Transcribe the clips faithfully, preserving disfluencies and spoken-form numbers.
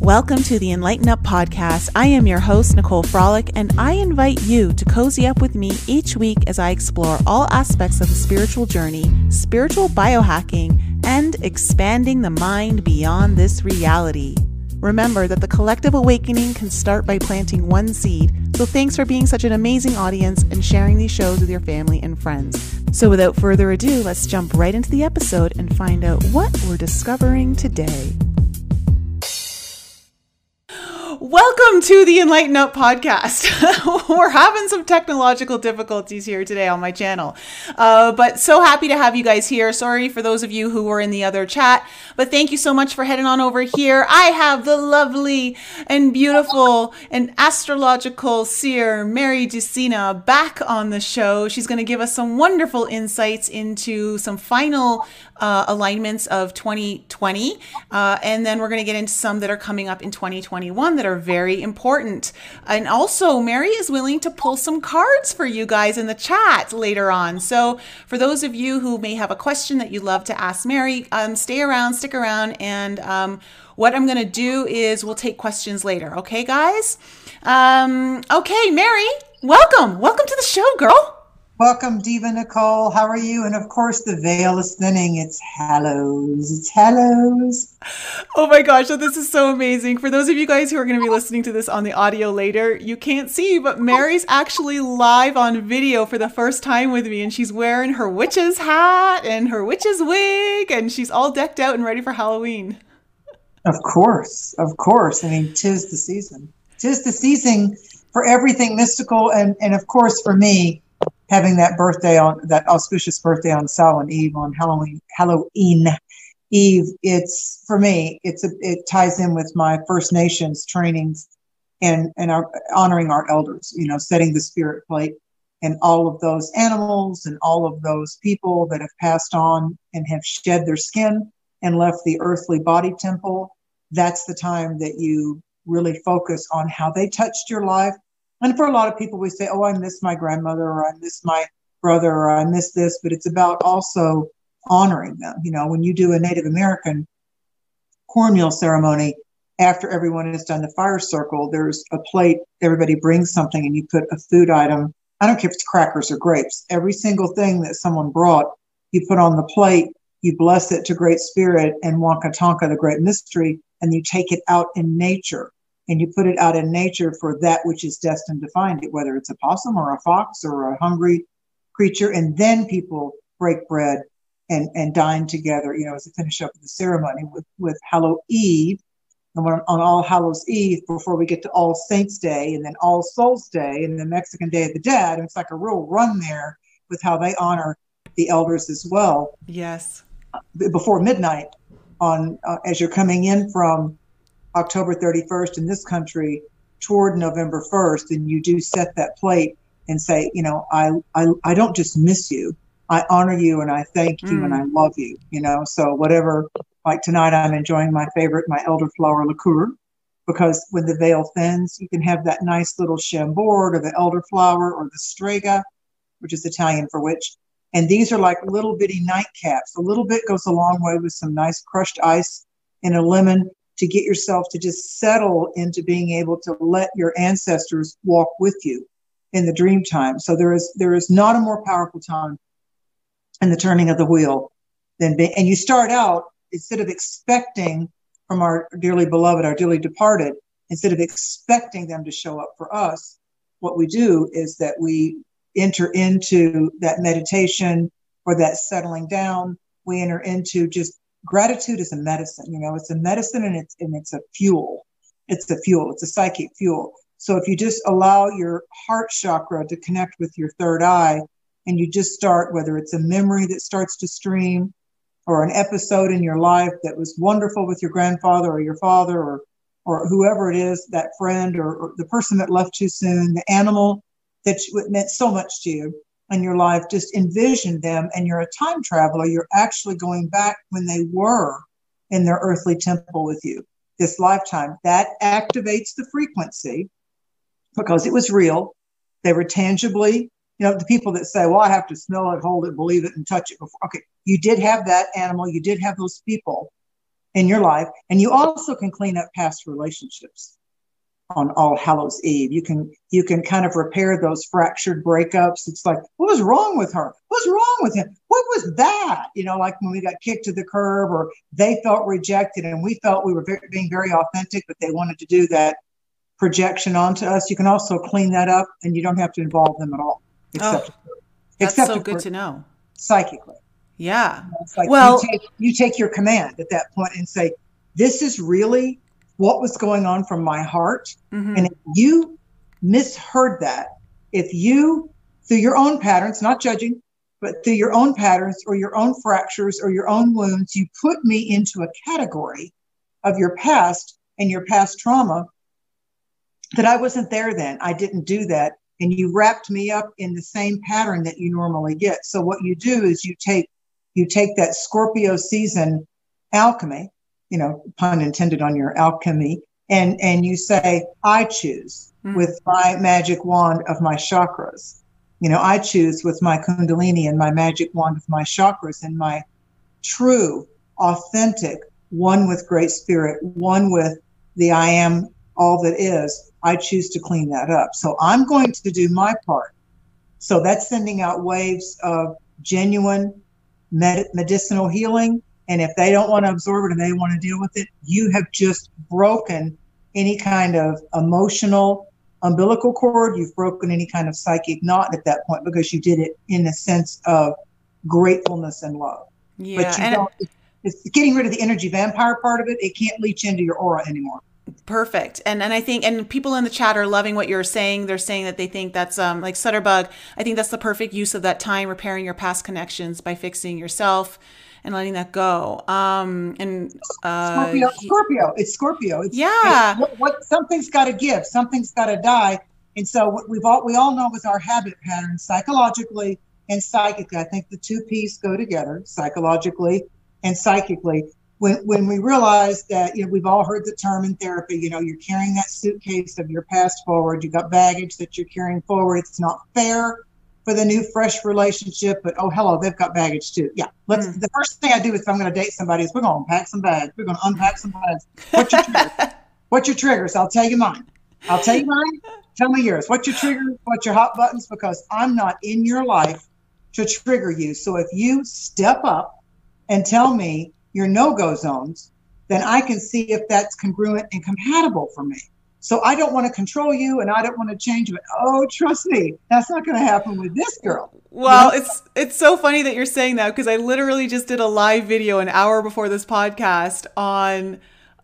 Welcome to the Enlighten Up podcast. I am your host, Nicole Frolick, and I invite you to cozy up with me each week as I explore all aspects of the spiritual journey, spiritual biohacking, and expanding the mind beyond this reality. Remember that the collective awakening can start by planting one seed. So thanks for being such an amazing audience and sharing these shows with your family and friends. So without further ado, let's jump right into the episode and find out what we're discovering today. Welcome to the Enlighten Up podcast. We're having some technological difficulties here today on my channel, uh, but so happy to have you guys here. Sorry for those of you who were in the other chat, but thank you so much for heading on over here. I have the lovely and beautiful and astrological seer, Mary Jusina, back on the show. She's going to give us some wonderful insights into some final uh, alignments of twenty twenty, uh, and then we're going to get into some that are coming up in twenty twenty-one that are very important. And also, Mary is willing to pull some cards for you guys in the chat later on. So for those of you who may have a question that you'd love to ask Mary, um, stay around, stick around. And um, what I'm going to do is we'll take questions later. Okay, guys? Um, okay, Mary, welcome. Welcome to the show, girl. Welcome, Diva Nicole. How are you? And of course, the veil is thinning. It's Hallows. It's Hallows. Oh my gosh. So this is so amazing. For those of you guys who are going to be listening to this on the audio later, you can't see, but Mary's actually live on video for the first time with me. And she's wearing her witch's hat and her witch's wig. And she's all decked out and ready for Halloween. Of course. Of course. I mean, 'tis the season. 'Tis the season for everything mystical. And, and of course, for me, having that birthday on that auspicious birthday on Samhain Eve, on Halloween, Halloween Eve, it's for me, it's a, it ties in with my First Nations trainings and, and our honoring our elders, you know, setting the spirit plate and all of those animals and all of those people that have passed on and have shed their skin and left the earthly body temple. That's the time that you really focus on how they touched your life. And for a lot of people, we say, oh, I miss my grandmother, or I miss my brother, or I miss this. But it's about also honoring them. You know, when you do a Native American cornmeal ceremony, after everyone has done the fire circle, there's a plate, everybody brings something, and you put a food item. I don't care if it's crackers or grapes. Every single thing that someone brought, you put on the plate, you bless it to Great Spirit and Wonka Tonka, the Great Mystery, and you take it out in nature. And you put it out in nature for that which is destined to find it, whether it's a possum or a fox or a hungry creature. And then people break bread and, and dine together, you know, as a finish up of the ceremony with, with Hallow Eve. And on, on All Hallows Eve, before we get to All Saints Day, and then All Souls Day, and the Mexican Day of the Dead. And it's like a real run there with how they honor the elders as well. Yes. Before midnight, on uh, as you're coming in from October thirty-first in this country toward November first, and you do set that plate and say, you know, I, I, I don't just miss you. I honor you and I thank you mm. and I love you, you know, so whatever, like tonight, I'm enjoying my favorite, my elderflower liqueur, because when the veil thins, you can have that nice little chambord or the elderflower or the strega, which is Italian for witch. And these are like little bitty nightcaps. A little bit goes a long way with some nice crushed ice and a lemon, to get yourself to just settle into being able to let your ancestors walk with you in the dream time. So there is there is not a more powerful time in the turning of the wheel than being, and you start out, instead of expecting from our dearly beloved, our dearly departed, instead of expecting them to show up for us, what we do is that we enter into that meditation or that settling down. We enter into just gratitude is a medicine, you know, it's a medicine and it's, and it's a fuel. It's a fuel. It's a psychic fuel. So if you just allow your heart chakra to connect with your third eye, and you just start, whether it's a memory that starts to stream or an episode in your life that was wonderful with your grandfather or your father or, or whoever it is, that friend or, or the person that left too soon, the animal that meant so much to you in your life, just envision them, and you're a time traveler. You're actually going back when they were in their earthly temple with you this lifetime. That activates the frequency because it was real. They were tangibly, you know, the people that say, well, I have to smell it, hold it, believe it, and touch it before. Okay, you did have that animal. You did have those people. in your life. And you also can clean up past relationships on All Hallows Eve. You can you can kind of repair those fractured breakups. It's like, what was wrong with her? What's wrong with him? What was that? You know, like when we got kicked to the curb, or they felt rejected and we felt we were very, being very authentic, but they wanted to do that projection onto us. You can also clean that up, and you don't have to involve them at all. Except, oh, that's except so good to know. Psychically. Yeah. It's like well, you take, you take your command at that point and say, this is really what was going on from my heart. Mm-hmm. And if you misheard that, if you, through your own patterns, not judging, but through your own patterns or your own fractures or your own wounds, you put me into a category of your past and your past trauma that I wasn't there then. I didn't do that. And you wrapped me up in the same pattern that you normally get. So what you do is you take you take that Scorpio season alchemy, you know, pun intended on your alchemy, and and you say, I choose mm. with my magic wand of my chakras. You know, I choose with my Kundalini and my magic wand of my chakras and my true, authentic, one with Great Spirit, one with the I am all that is. I choose to clean that up. So I'm going to do my part. So that's sending out waves of genuine med- medicinal healing. And if they don't want to absorb it and they want to deal with it, you have just broken any kind of emotional umbilical cord. You've broken any kind of psychic knot at that point, because you did it in a sense of gratefulness and love. Yeah, but you and don't, it's getting rid of the energy vampire part of it. It can't leach into your aura anymore. Perfect. And and I think, and people in the chat are loving what you're saying. They're saying that they think that's um like Sutterbug. I think that's the perfect use of that time, repairing your past connections by fixing yourself and letting that go. Um and uh Scorpio, Scorpio. It's Scorpio. It's, yeah. It's what, what something's got to give. Something's got to die. And so what we've all we all know is our habit patterns, psychologically and psychically. I think the two P's go together, psychologically and psychically. When when we realize that, you know, we've all heard the term in therapy, you know, you're carrying that suitcase of your past forward. You've got baggage that you're carrying forward. It's not fair for the new, fresh relationship, but oh, hello, they've got baggage too. Yeah. Let's. Mm. The first thing I do if I'm going to date somebody is we're going to unpack some bags. We're going to unpack some bags. What's your triggers? What's your triggers? I'll tell you mine. I'll tell you mine. Tell me yours. What's your triggers? What's your hot buttons? Because I'm not in your life to trigger you. So if you step up and tell me your no-go zones, then I can see if that's congruent and compatible for me. So I don't want to control you and I don't want to change it. Oh, trust me, that's not going to happen with this girl. Well, you know? it's it's so funny that you're saying that, because I literally just did a live video an hour before this podcast on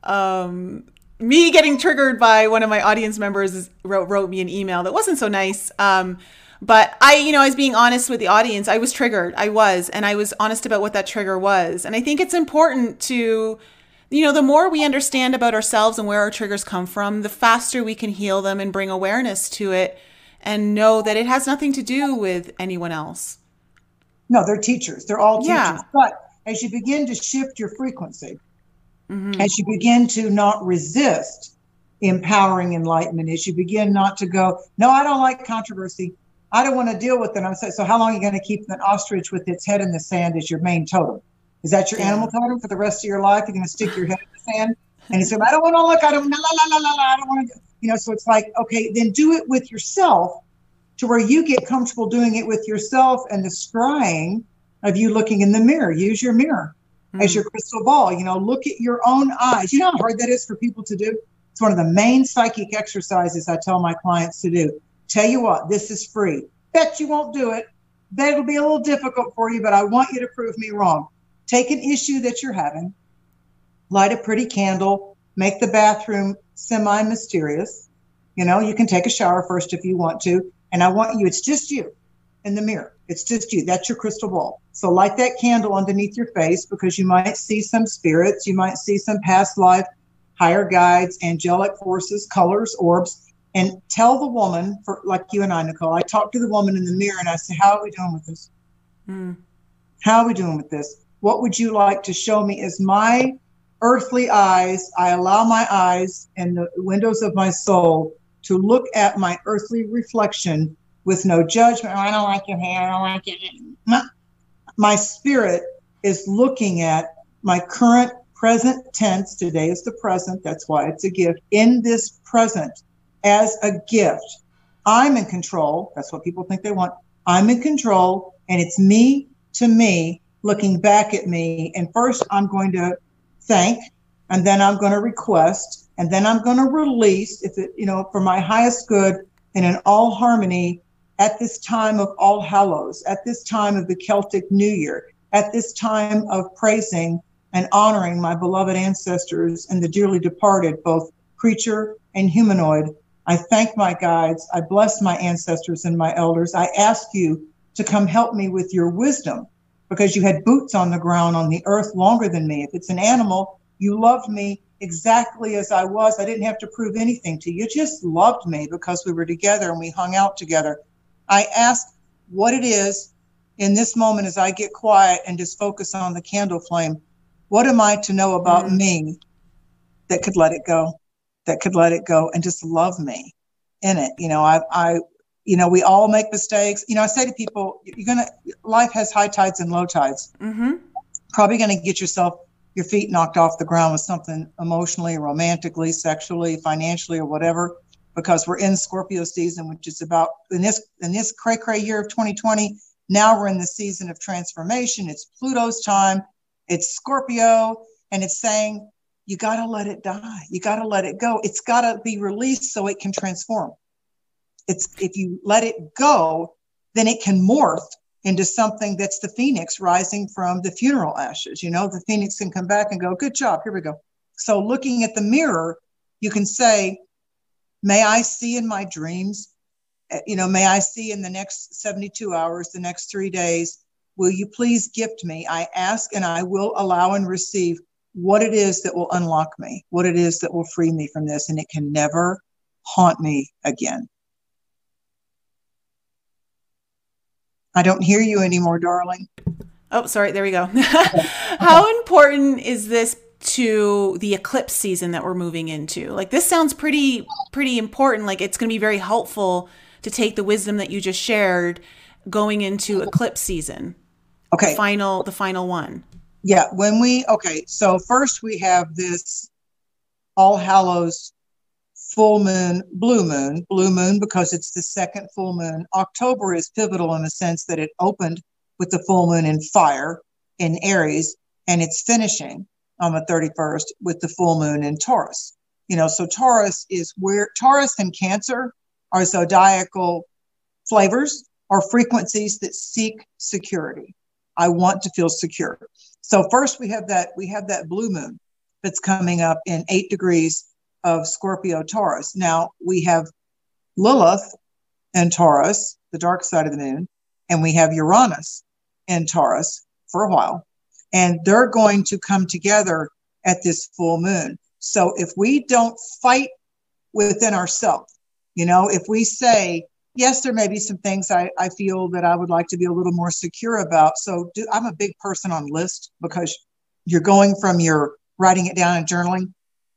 um, me getting triggered by one of my audience members wrote, wrote me an email that wasn't so nice. Um, But I, you know, I was being honest with the audience. I was triggered. I was, and I was honest about what that trigger was. And I think it's important to, you know, the more we understand about ourselves and where our triggers come from, the faster we can heal them and bring awareness to it and know that it has nothing to do with anyone else. No, they're teachers. They're all teachers. Yeah. But as you begin to shift your frequency, mm-hmm. as you begin to not resist empowering enlightenment, as you begin not to go, no, I don't like controversy. I don't want to deal with it. I'm saying, so how long are you going to keep an ostrich with its head in the sand as your main totem? Is that your yeah. animal totem for the rest of your life? You're going to stick your head in the sand? And you say, I don't want to look, I don't, la, la, la, la, la, I don't want to, you know, so it's like, okay, then do it with yourself to where you get comfortable doing it with yourself, and the scrying of you looking in the mirror. Use your mirror mm. as your crystal ball, you know, look at your own eyes. You know how hard that is for people to do? It's one of the main psychic exercises I tell my clients to do. Tell you what, this is free. Bet you won't do it. Bet it'll be a little difficult for you, but I want you to prove me wrong. Take an issue that you're having, light a pretty candle, make the bathroom semi-mysterious. You know, you can take a shower first if you want to. And I want you, it's just you in the mirror. It's just you. That's your crystal ball. So light that candle underneath your face, because you might see some spirits. You might see some past life, higher guides, angelic forces, colors, orbs. And tell the woman, for like you and I, Nicole, I talk to the woman in the mirror and I say, how are we doing with this? Mm. How are we doing with this? What would you like to show me as my earthly eyes? I allow my eyes and the windows of my soul to look at my earthly reflection with no judgment. Oh, I don't like your hair. I don't like it. My, my spirit is looking at my current present tense. Today is the present. That's why it's a gift. In this present, as a gift, I'm in control. That's what people think they want. I'm in control, and it's me to me looking back at me. And first, I'm going to thank, and then I'm going to request, and then I'm going to release, if it, you know, for my highest good and in all harmony at this time of All Hallows, at this time of the Celtic New Year, at this time of praising and honoring my beloved ancestors and the dearly departed, both creature and humanoid. I thank my guides. I bless my ancestors and my elders. I ask you to come help me with your wisdom, because you had boots on the ground on the earth longer than me. If it's an animal, you loved me exactly as I was. I didn't have to prove anything to you. You just loved me because we were together and we hung out together. I ask what it is in this moment as I get quiet and just focus on the candle flame. What am I to know about mm. me that could let it go, that could let it go and just love me in it? You know, I, I, you know, we all make mistakes. You know, I say to people, you're going to, life has high tides and low tides. Mm-hmm. Probably going to get yourself, your feet knocked off the ground with something emotionally, romantically, sexually, financially, or whatever, because we're in Scorpio season, which is about, in this, in this cray cray year of twenty twenty, now we're in the season of transformation. It's Pluto's time. It's Scorpio, and it's saying, you got to let it die. You got to let it go. It's got to be released so it can transform. It's, if you let it go, then it can morph into something that's the phoenix rising from the funeral ashes. You know, the phoenix can come back and go, good job, here we go. So looking at the mirror, you can say, may I see in my dreams, you know, may I see in the next seventy-two hours, the next three days, will you please gift me? I ask and I will allow and receive what it is that will unlock me, what it is that will free me from this, and it can never haunt me again. I don't hear you anymore, darling. Oh, sorry. There we go. How important is this to the eclipse season that we're moving into? Like, this sounds pretty, pretty important. Like, it's going to be very helpful to take the wisdom that you just shared going into eclipse season. Okay. The final, the final one. Yeah. When we, okay. So first we have this All Hallows full moon, blue moon, blue moon, because it's the second full moon. October is pivotal in the sense that it opened with the full moon in fire in Aries, and it's finishing on the thirty-first with the full moon in Taurus. You know, so Taurus is where Taurus and Cancer are zodiacal flavors or frequencies that seek security. I want to feel secure. So first we have that, we have that blue moon that's coming up in eight degrees of Scorpio Taurus. Now we have Lilith in Taurus, the dark side of the moon, and we have Uranus in Taurus for a while. And they're going to come together at this full moon. So if we don't fight within ourselves, you know, if we say, yes, there may be some things I, I feel that I would like to be a little more secure about. So do, I'm a big person on list, because you're going from your writing it down and journaling,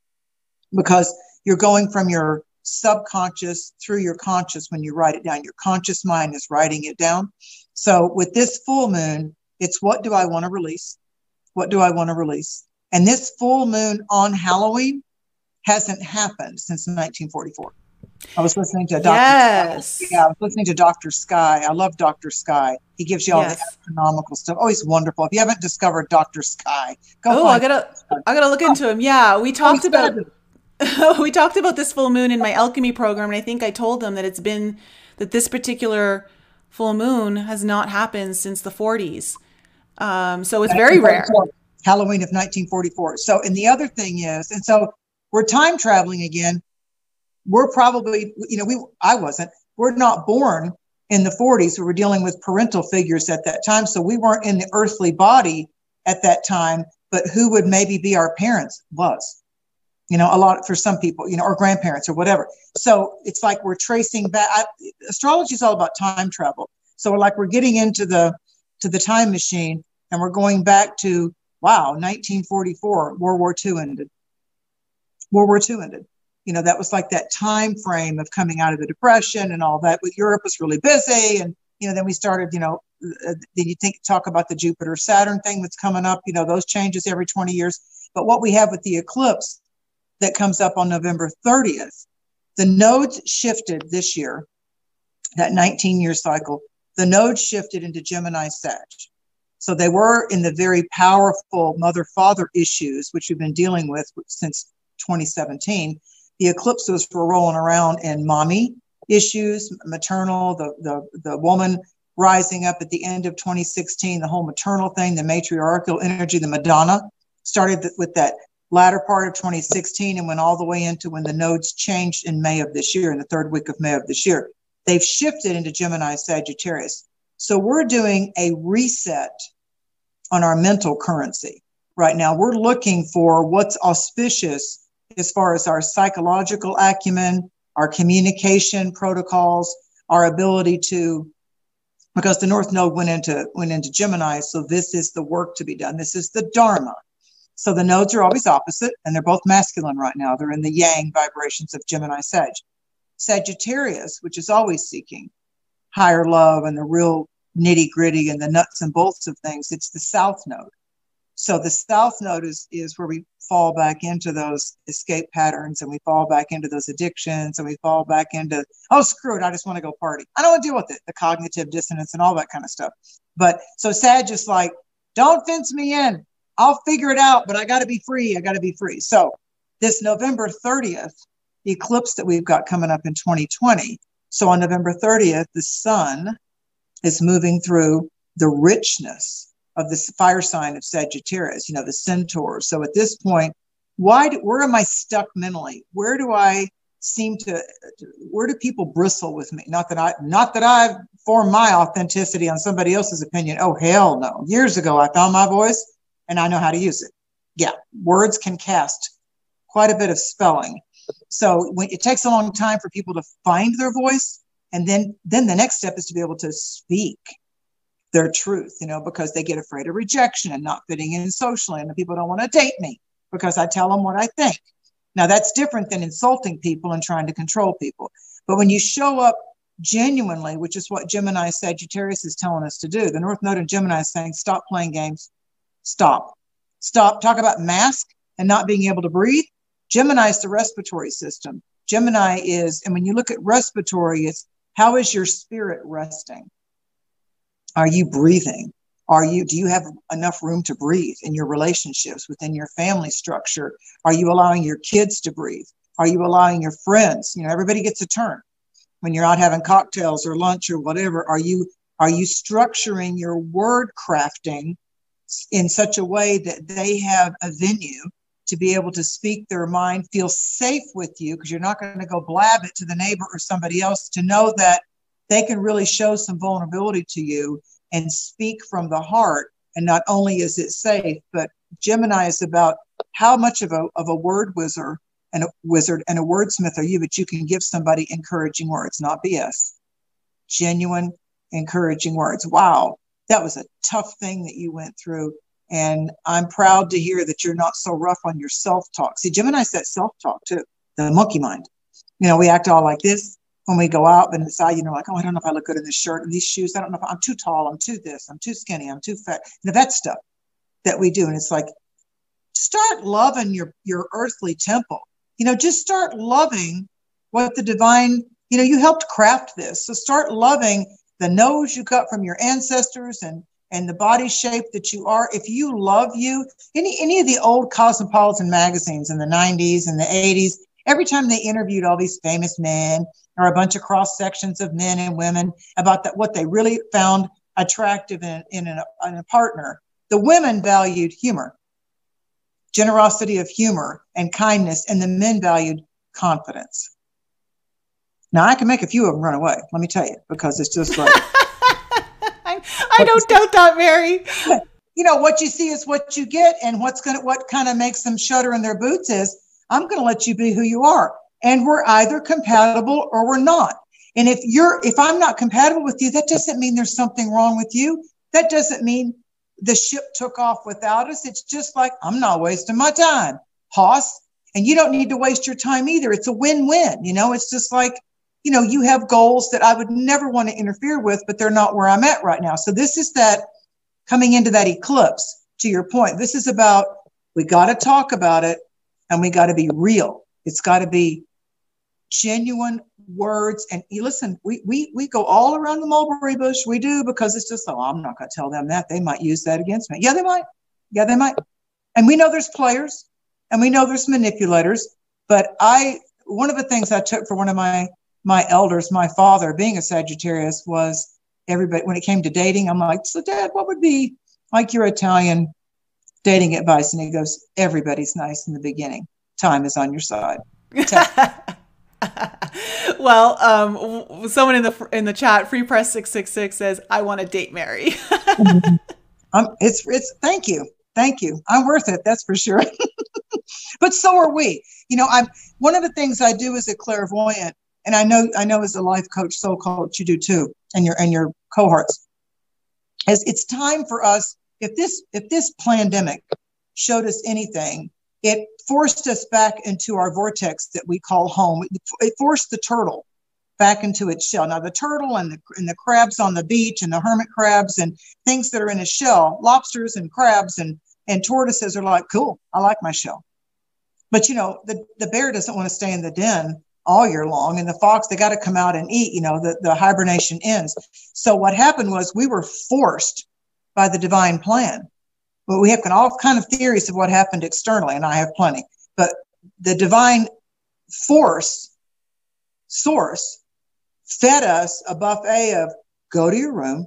because you're going from your subconscious through your conscious when you write it down. Your conscious mind is writing it down. So with this full moon, it's what do I want to release? What do I want to release? And this full moon on Halloween hasn't happened since nineteen forty-four. I was listening to Doctor Yes. Sky. Yeah, I was listening to Doctor Sky. I love Doctor Sky. He gives you all yes. the astronomical stuff. Oh, he's wonderful. If you haven't discovered Doctor Sky, go. Oh, I gotta, I gotta look into him. Yeah, we talked oh, about, we talked about this full moon in my alchemy program, and I think I told them that it's been that this particular full moon has not happened since the forties. Um, so it's very rare. Halloween of nineteen forty-four. So, and the other thing is, and so we're time traveling again. We're probably, you know, we, I wasn't, we're not born in the forties. We were dealing with parental figures at that time. So we weren't in the earthly body at that time, but who would maybe be our parents was, you know, a lot for some people, you know, or grandparents or whatever. So it's like we're tracing back. I, astrology is all about time travel. So we're like, we're getting into the, to the time machine, and we're going back to, wow, nineteen forty-four, World War Two ended. World War Two ended. You know, that was like that time frame of coming out of the Depression and all that. With Europe was really busy, and you know, then we started. You know, uh, then you think talk about the Jupiter Saturn thing that's coming up. You know, those changes every twenty years. But what we have with the eclipse that comes up on November thirtieth, the nodes shifted this year, that nineteen-year cycle, the nodes shifted into Gemini Sag. So they were in the very powerful mother-father issues, which we've been dealing with since twenty seventeen. The eclipses were rolling around in mommy issues, maternal, the, the, the woman rising up at the end of twenty sixteen, the whole maternal thing, the matriarchal energy, the Madonna started with that latter part of twenty sixteen and went all the way into when the nodes changed in May of this year, in the third week of May of this year. They've shifted into Gemini Sagittarius. So we're doing a reset on our mental currency right now. We're looking for what's auspicious as far as our psychological acumen, our communication protocols, our ability to, because the North Node went into, went into Gemini. So this is the work to be done. This is the Dharma. So the nodes are always opposite, and they're both masculine right now. They're in the yang vibrations of Gemini Sag. Sagittarius, which is always seeking higher love and the real nitty gritty and the nuts and bolts of things, it's the South Node. So the South Node is, is where we fall back into those escape patterns, and we fall back into those addictions, and we fall back into, oh, screw it, I just want to go party. I don't want to deal with it, the cognitive dissonance and all that kind of stuff. But so Sag is like, don't fence me in. I'll figure it out, but I got to be free. I got to be free. So this November thirtieth eclipse that we've got coming up in twenty twenty. So on November thirtieth, the sun is moving through the richness of the fire sign of Sagittarius, you know, the centaur. So at this point, why do, where am I stuck mentally? Where do I seem to, where do people bristle with me? Not that I, not that I've formed my authenticity on somebody else's opinion. Oh, hell no. Years ago, I found my voice and I know how to use it. Yeah. Words can cast quite a bit of spelling. So when it takes a long time for people to find their voice, and then, then the next step is to be able to speak their truth, you know, because they get afraid of rejection and not fitting in socially. And the people don't want to date me because I tell them what I think. Now that's different than insulting people and trying to control people. But when you show up genuinely, which is what Gemini Sagittarius is telling us to do, the North Node in Gemini is saying, stop playing games. Stop. Stop. Talk about mask and not being able to breathe. Gemini is the respiratory system. Gemini is, and when you look at respiratory, it's how is your spirit resting? Are you breathing? Are you, do you have enough room to breathe in your relationships, within your family structure? Are you allowing your kids to breathe? Are you allowing your friends? You know, everybody gets a turn. When you're out having cocktails or lunch or whatever, are you, are you structuring your word crafting in such a way that they have a venue to be able to speak their mind, feel safe with you, because you're not going to go blab it to the neighbor or somebody else, to know that they can really show some vulnerability to you and speak from the heart. And not only is it safe, but Gemini is about how much of a, of a word wizard and a wizard and a wordsmith are you, that you can give somebody encouraging words, not B S, genuine, encouraging words. Wow. That was a tough thing that you went through. And I'm proud to hear that you're not so rough on your self-talk. See, Gemini's that self-talk too, the monkey mind. You know, we act all like this when we go out, but inside, you know, like, oh, I don't know if I look good in this shirt and these shoes. I don't know if I'm too tall. I'm too this. I'm too skinny. I'm too fat. You know, that stuff that we do. And it's like, start loving your, your earthly temple. You know, just start loving what the divine, you know, you helped craft this. So start loving the nose you got from your ancestors and and the body shape that you are. If you love you, any, any of the old cosmopolitan magazines in the nineties and the eighties, every time they interviewed all these famous men or a bunch of cross sections of men and women about that, what they really found attractive in, in, a, in a partner, the women valued humor, generosity of humor and kindness, and the men valued confidence. Now I can make a few of them run away, let me tell you, because it's just like, I don't doubt that, Mary. You know, what you see is what you get, and what's going to, what kind of makes them shudder in their boots is, I'm going to let you be who you are. And we're either compatible or we're not. And if you're, if I'm not compatible with you, that doesn't mean there's something wrong with you. That doesn't mean the ship took off without us. It's just like, I'm not wasting my time, Hoss, and you don't need to waste your time either. It's a win-win. You know, it's just like, you know, you have goals that I would never want to interfere with, but they're not where I'm at right now. So this is that coming into that eclipse, to your point. This is about We got to talk about it, and we got to be real. It's got to be genuine words. And you listen, we we we go all around the mulberry bush. We do, because it's just, oh, I'm not going to tell them that. They might use that against me. Yeah, they might. Yeah, they might. And we know there's players, and we know there's manipulators. But I, one of the things I took for one of my my elders, my father, being a Sagittarius, was everybody, when it came to dating, I'm like, so Dad, what would be like your Italian dating advice? And he goes, everybody's nice in the beginning. Time is on your side. Well, um, someone in the in the chat, Free Press six six six, says, I want to date Mary. um, it's it's thank you. Thank you. I'm worth it. That's for sure. But so are we. You know, I'm one of the things I do as a clairvoyant, and I know I know as a life coach, soul coach, you do too, and your and your cohorts, is it's time for us. If this if this pandemic showed us anything, it forced us back into our vortex that we call home. It, it forced the turtle back into its shell. Now, the turtle and the and the crabs on the beach and the hermit crabs and things that are in a shell, lobsters and crabs and and tortoises are like, cool, I like my shell. But, you know, the, the bear doesn't want to stay in the den all year long. And the fox, they got to come out and eat, you know, the, the hibernation ends. So what happened was we were forced by the divine plan. But we have all kind of theories of what happened externally, and I have plenty. But the divine force, source, fed us a buffet of go to your room.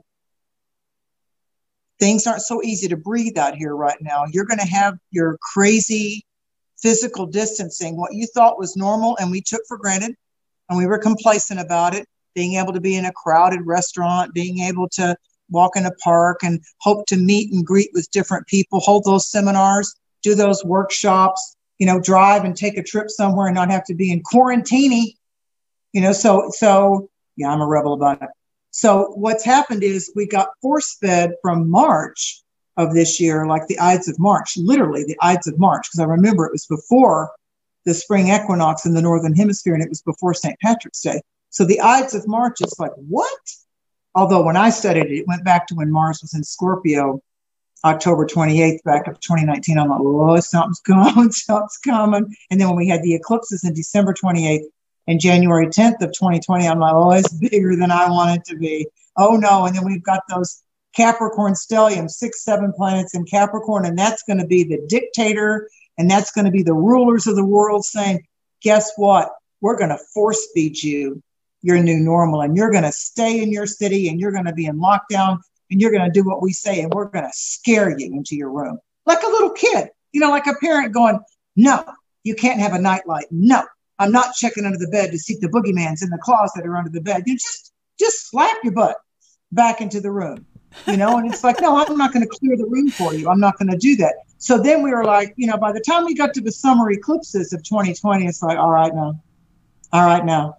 Things aren't so easy to breathe out here right now. You're going to have your crazy physical distancing, what you thought was normal and we took for granted, and we were complacent about it, being able to be in a crowded restaurant, being able to walk in a park and hope to meet and greet with different people, hold those seminars, do those workshops, you know, drive and take a trip somewhere and not have to be in quarantine, you know, so, so yeah, I'm a rebel about it. So what's happened is we got force fed from March of this year, like the Ides of March, literally the Ides of March, because I remember it was before the spring equinox in the Northern Hemisphere and it was before Saint Patrick's Day. So the Ides of March is like, what? Although when I studied it, it went back to when Mars was in Scorpio, October twenty-eighth, back of twenty nineteen. I'm like, oh, something's coming, something's coming. And then when we had the eclipses in December twenty-eighth and January tenth of twenty twenty, I'm like, oh, it's bigger than I want it to be. Oh, no. And then we've got those Capricorn stellium, six, seven planets in Capricorn, and that's going to be the dictator, and that's going to be the rulers of the world saying, guess what? We're going to force feed you your new normal, and you're going to stay in your city, and you're going to be in lockdown, and you're going to do what we say, and we're going to scare you into your room. Like a little kid, you know, like a parent going, no, you can't have a nightlight. No, I'm not checking under the bed to see if the boogeyman's in the closet or under the bed. You just, just slap your butt back into the room, you know, and it's like, no, I'm not going to clear the room for you. I'm not going to do that. So then we were like, you know, by the time we got to the summer eclipses of twenty twenty, it's like, all right, now, all right, now.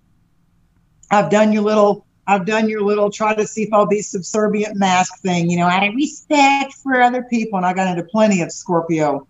I've done your little, I've done your little try to see if I'll be subservient mask thing, you know, out of respect for other people. And I got into plenty of Scorpio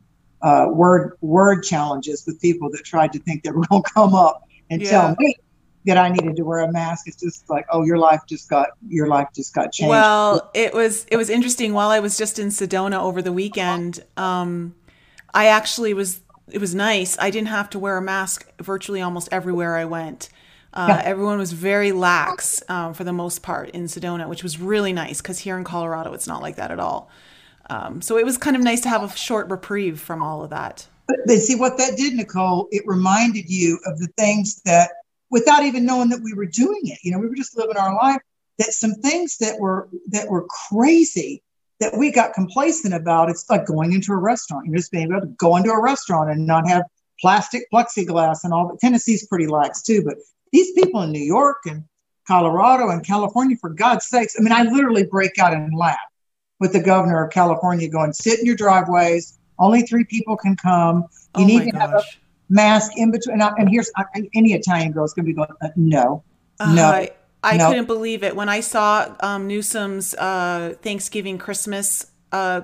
uh, word word challenges with people that tried to think they were going to come up and yeah. tell me that I needed to wear a mask. It's just like, oh, your life just got, your life just got changed. Well, it was, it was interesting. While I was just in Sedona over the weekend, um, I actually was, it was nice. I didn't have to wear a mask virtually almost everywhere I went. Uh, yeah. Everyone was very lax um, for the most part in Sedona, which was really nice because here in Colorado, it's not like that at all. Um, so it was kind of nice to have a short reprieve from all of that. But, but see what that did, Nicole, it reminded you of the things that, without even knowing that we were doing it, you know, we were just living our life, that some things that were, that were crazy that we got complacent about. It's like going into a restaurant. You're just being able to go into a restaurant and not have plastic plexiglass and all that. Tennessee's pretty lax too, but these people in New York and Colorado and California, for God's sakes, I mean, I literally break out and laugh with the governor of California going, sit in your driveways. Only three people can come. You oh need to gosh. have a mask in between. And, I, and here's I, any Italian girl is going to be going, uh, no, uh, no. I, I no. couldn't believe it. When I saw um, Newsom's uh, Thanksgiving, Christmas, uh,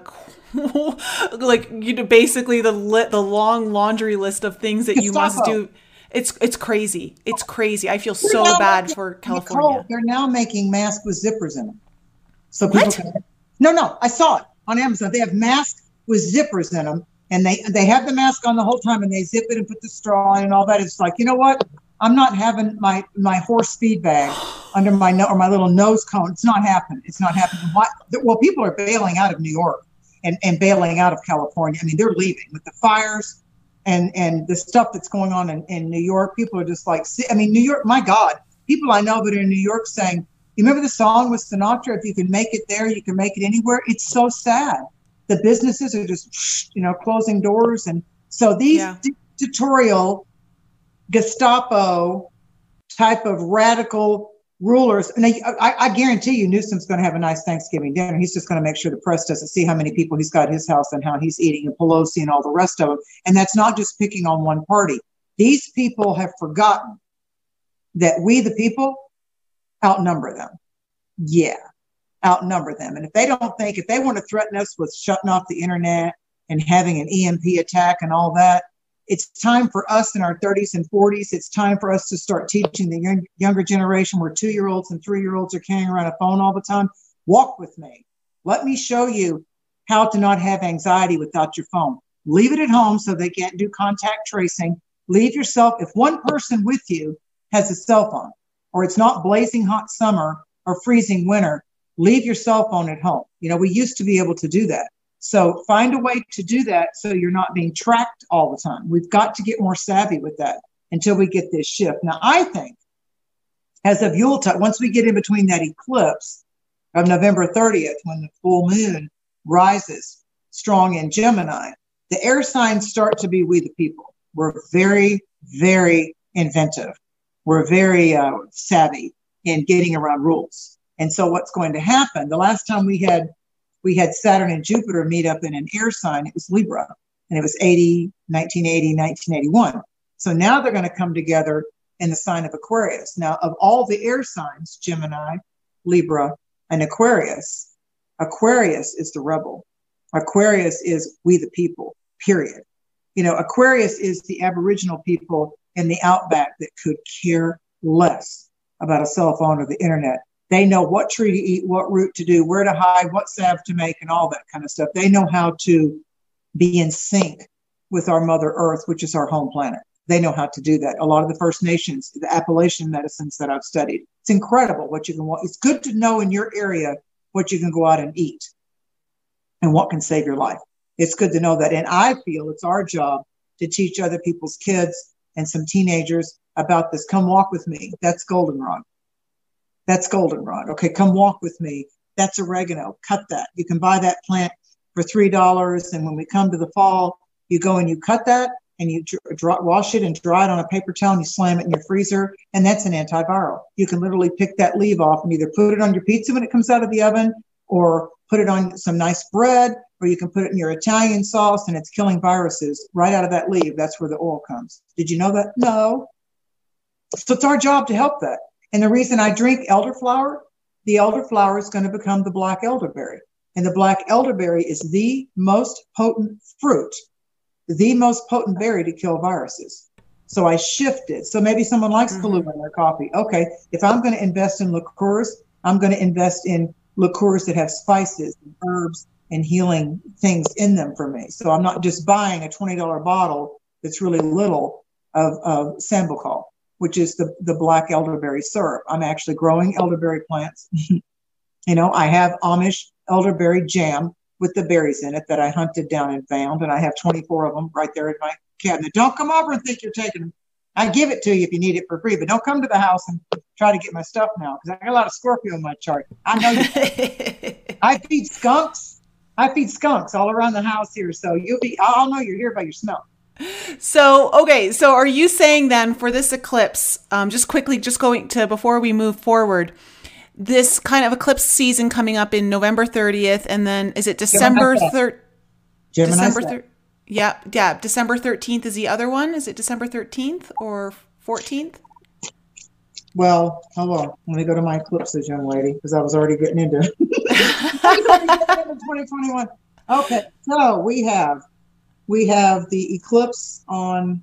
like, you know, basically the li- the long laundry list of things that you must do. It's it's crazy. It's crazy. I feel they're so bad making, for California. Nicole, they're now making masks with zippers in them. So people what? Can, no, no, I saw it on Amazon. They have masks with zippers in them and they they have the mask on the whole time, and they zip it and put the straw in and all that. It's like, you know what? I'm not having my my horse feed bag under my no, or my little nose cone. It's not happening. It's not happening. Why? Well, people are bailing out of New York and, and bailing out of California. I mean, they're leaving with the fires and and the stuff that's going on in, in New York. People are just like, I mean, New York, my God, people I know that are in New York saying, you remember the song with Sinatra, if you can make it there, you can make it anywhere. It's so sad. The businesses are just, you know, closing doors. And so these yeah. dictatorial Gestapo type of radical rulers, and I, I, I guarantee you Newsom's going to have a nice Thanksgiving dinner. He's just going to make sure the press doesn't see how many people he's got in his house and how he's eating, and Pelosi and all the rest of them. And that's not just picking on one party. These people have forgotten that we, the people, outnumber them. Yeah, outnumber them. And if they don't think, if they want to threaten us with shutting off the internet and having an E M P attack and all that, it's time for us in our thirties and forties. It's time for us to start teaching the young, younger generation where two-year-olds and three-year-olds are carrying around a phone all the time. Walk with me. Let me show you how to not have anxiety without your phone. Leave it at home so they can't do contact tracing. Leave yourself, if one person with you has a cell phone, or it's not blazing hot summer or freezing winter, leave your cell phone at home. You know, we used to be able to do that. So find a way to do that so you're not being tracked all the time. We've got to get more savvy with that until we get this shift. Now, I think as of Yuletide, once we get in between that eclipse of November thirtieth, when the full moon rises strong in Gemini, the air signs start to be we the people. We're very, very inventive. We're very uh, savvy in getting around rules. And so what's going to happen, the last time we had We had Saturn and Jupiter meet up in an air sign. It was Libra, and it was eighty, nineteen eighty, nineteen eighty-one. So now they're going to come together in the sign of Aquarius. Now, of all the air signs, Gemini, Libra, and Aquarius, Aquarius is the rebel. Aquarius is we the people, period. You know, Aquarius is the Aboriginal people in the outback that could care less about a cell phone or the internet. They know what tree to eat, what root to do, where to hide, what salve to make, and all that kind of stuff. They know how to be in sync with our Mother Earth, which is our home planet. They know how to do that. A lot of the First Nations, the Appalachian medicines that I've studied, it's incredible what you can, it's good to know in your area what you can go out and eat and what can save your life. It's good to know that. And I feel it's our job to teach other people's kids and some teenagers about this. Come walk with me. That's goldenrod. That's goldenrod. Okay, come walk with me. That's oregano. Cut that. You can buy that plant for three dollars. And when we come to the fall, you go and you cut that and you dry, wash it and dry it on a paper towel and you slam it in your freezer. And that's an antiviral. You can literally pick that leaf off and either put it on your pizza when it comes out of the oven, or put it on some nice bread, or you can put it in your Italian sauce, and it's killing viruses right out of that leaf. That's where the oil comes. Did you know that? No. So it's our job to help that. And the reason I drink elderflower, the elderflower is going to become the black elderberry. And the black elderberry is the most potent fruit, the most potent berry to kill viruses. So I shifted. So maybe someone likes mm-hmm. Kahlua in their coffee. Okay, if I'm going to invest in liqueurs, I'm going to invest in liqueurs that have spices and herbs and healing things in them for me. So I'm not just buying a twenty dollars bottle that's really little of, of Sambucol, which is the, the black elderberry syrup. I'm actually growing elderberry plants. You know, I have Amish elderberry jam with the berries in it that I hunted down and found, and I have twenty-four of them right there in my cabinet. Don't come over and think you're taking them. I give it to you if you need it for free, but don't come to the house and try to get my stuff now, because I got a lot of Scorpio in my chart. I know you. I feed skunks. I feed skunks all around the house here, so you'll be. I'll know you're here by your smell. So, okay. So are you saying then for this eclipse, um, just quickly, just going to, before we move forward, this kind of eclipse season coming up in November thirtieth, and then is it December third? December third. Yeah. Yeah. December thirteenth is the other one. Is it December thirteenth or fourteenth? Well, hold on. Let me go to my eclipses, young lady, because I was already getting into twenty twenty-one. Okay. So we have, We have the eclipse on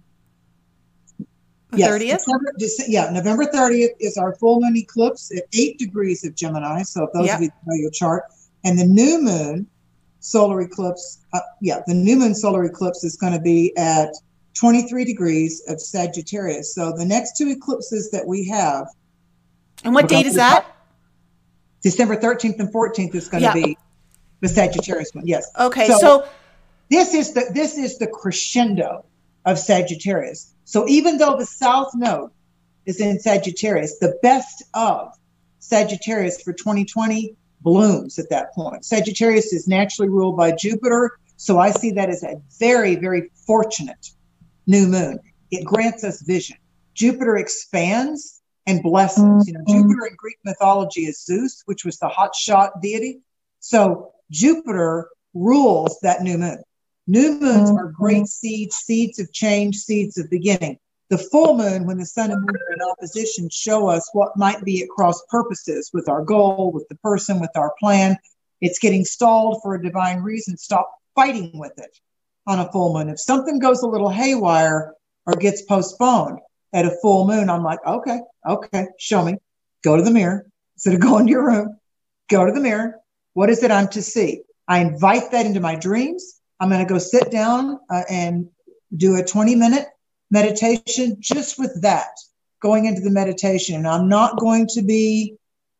the yes, thirtieth. December, Dece- yeah, November thirtieth is our full moon eclipse at eight degrees of Gemini. So if those yep. of you know your chart, and the new moon solar eclipse, uh, yeah, the new moon solar eclipse is going to be at twenty-three degrees of Sagittarius. So the next two eclipses that we have. And what date is that? December thirteenth and fourteenth is going to yeah. be the Sagittarius one. Yes. Okay. So, so this is the this is the crescendo of Sagittarius. So even though the South Node is in Sagittarius, the best of Sagittarius for twenty twenty blooms at that point. Sagittarius is naturally ruled by Jupiter, so I see that as a very, very fortunate new moon. It grants us vision. Jupiter expands and blesses. You know, Jupiter in Greek mythology is Zeus, which was the hotshot deity. So Jupiter rules that new moon. New moons are great seeds, seeds of change, seeds of beginning. The full moon, when the sun and moon are in opposition, show us what might be at cross purposes with our goal, with the person, with our plan. It's getting stalled for a divine reason. Stop fighting with it on a full moon. If something goes a little haywire or gets postponed at a full moon, I'm like, okay, okay, show me. Go to the mirror. Instead of going to your room, go to the mirror. What is it I'm to see? I invite that into my dreams. I'm going to go sit down uh, and do a twenty minute meditation just with that, going into the meditation. And I'm not going to be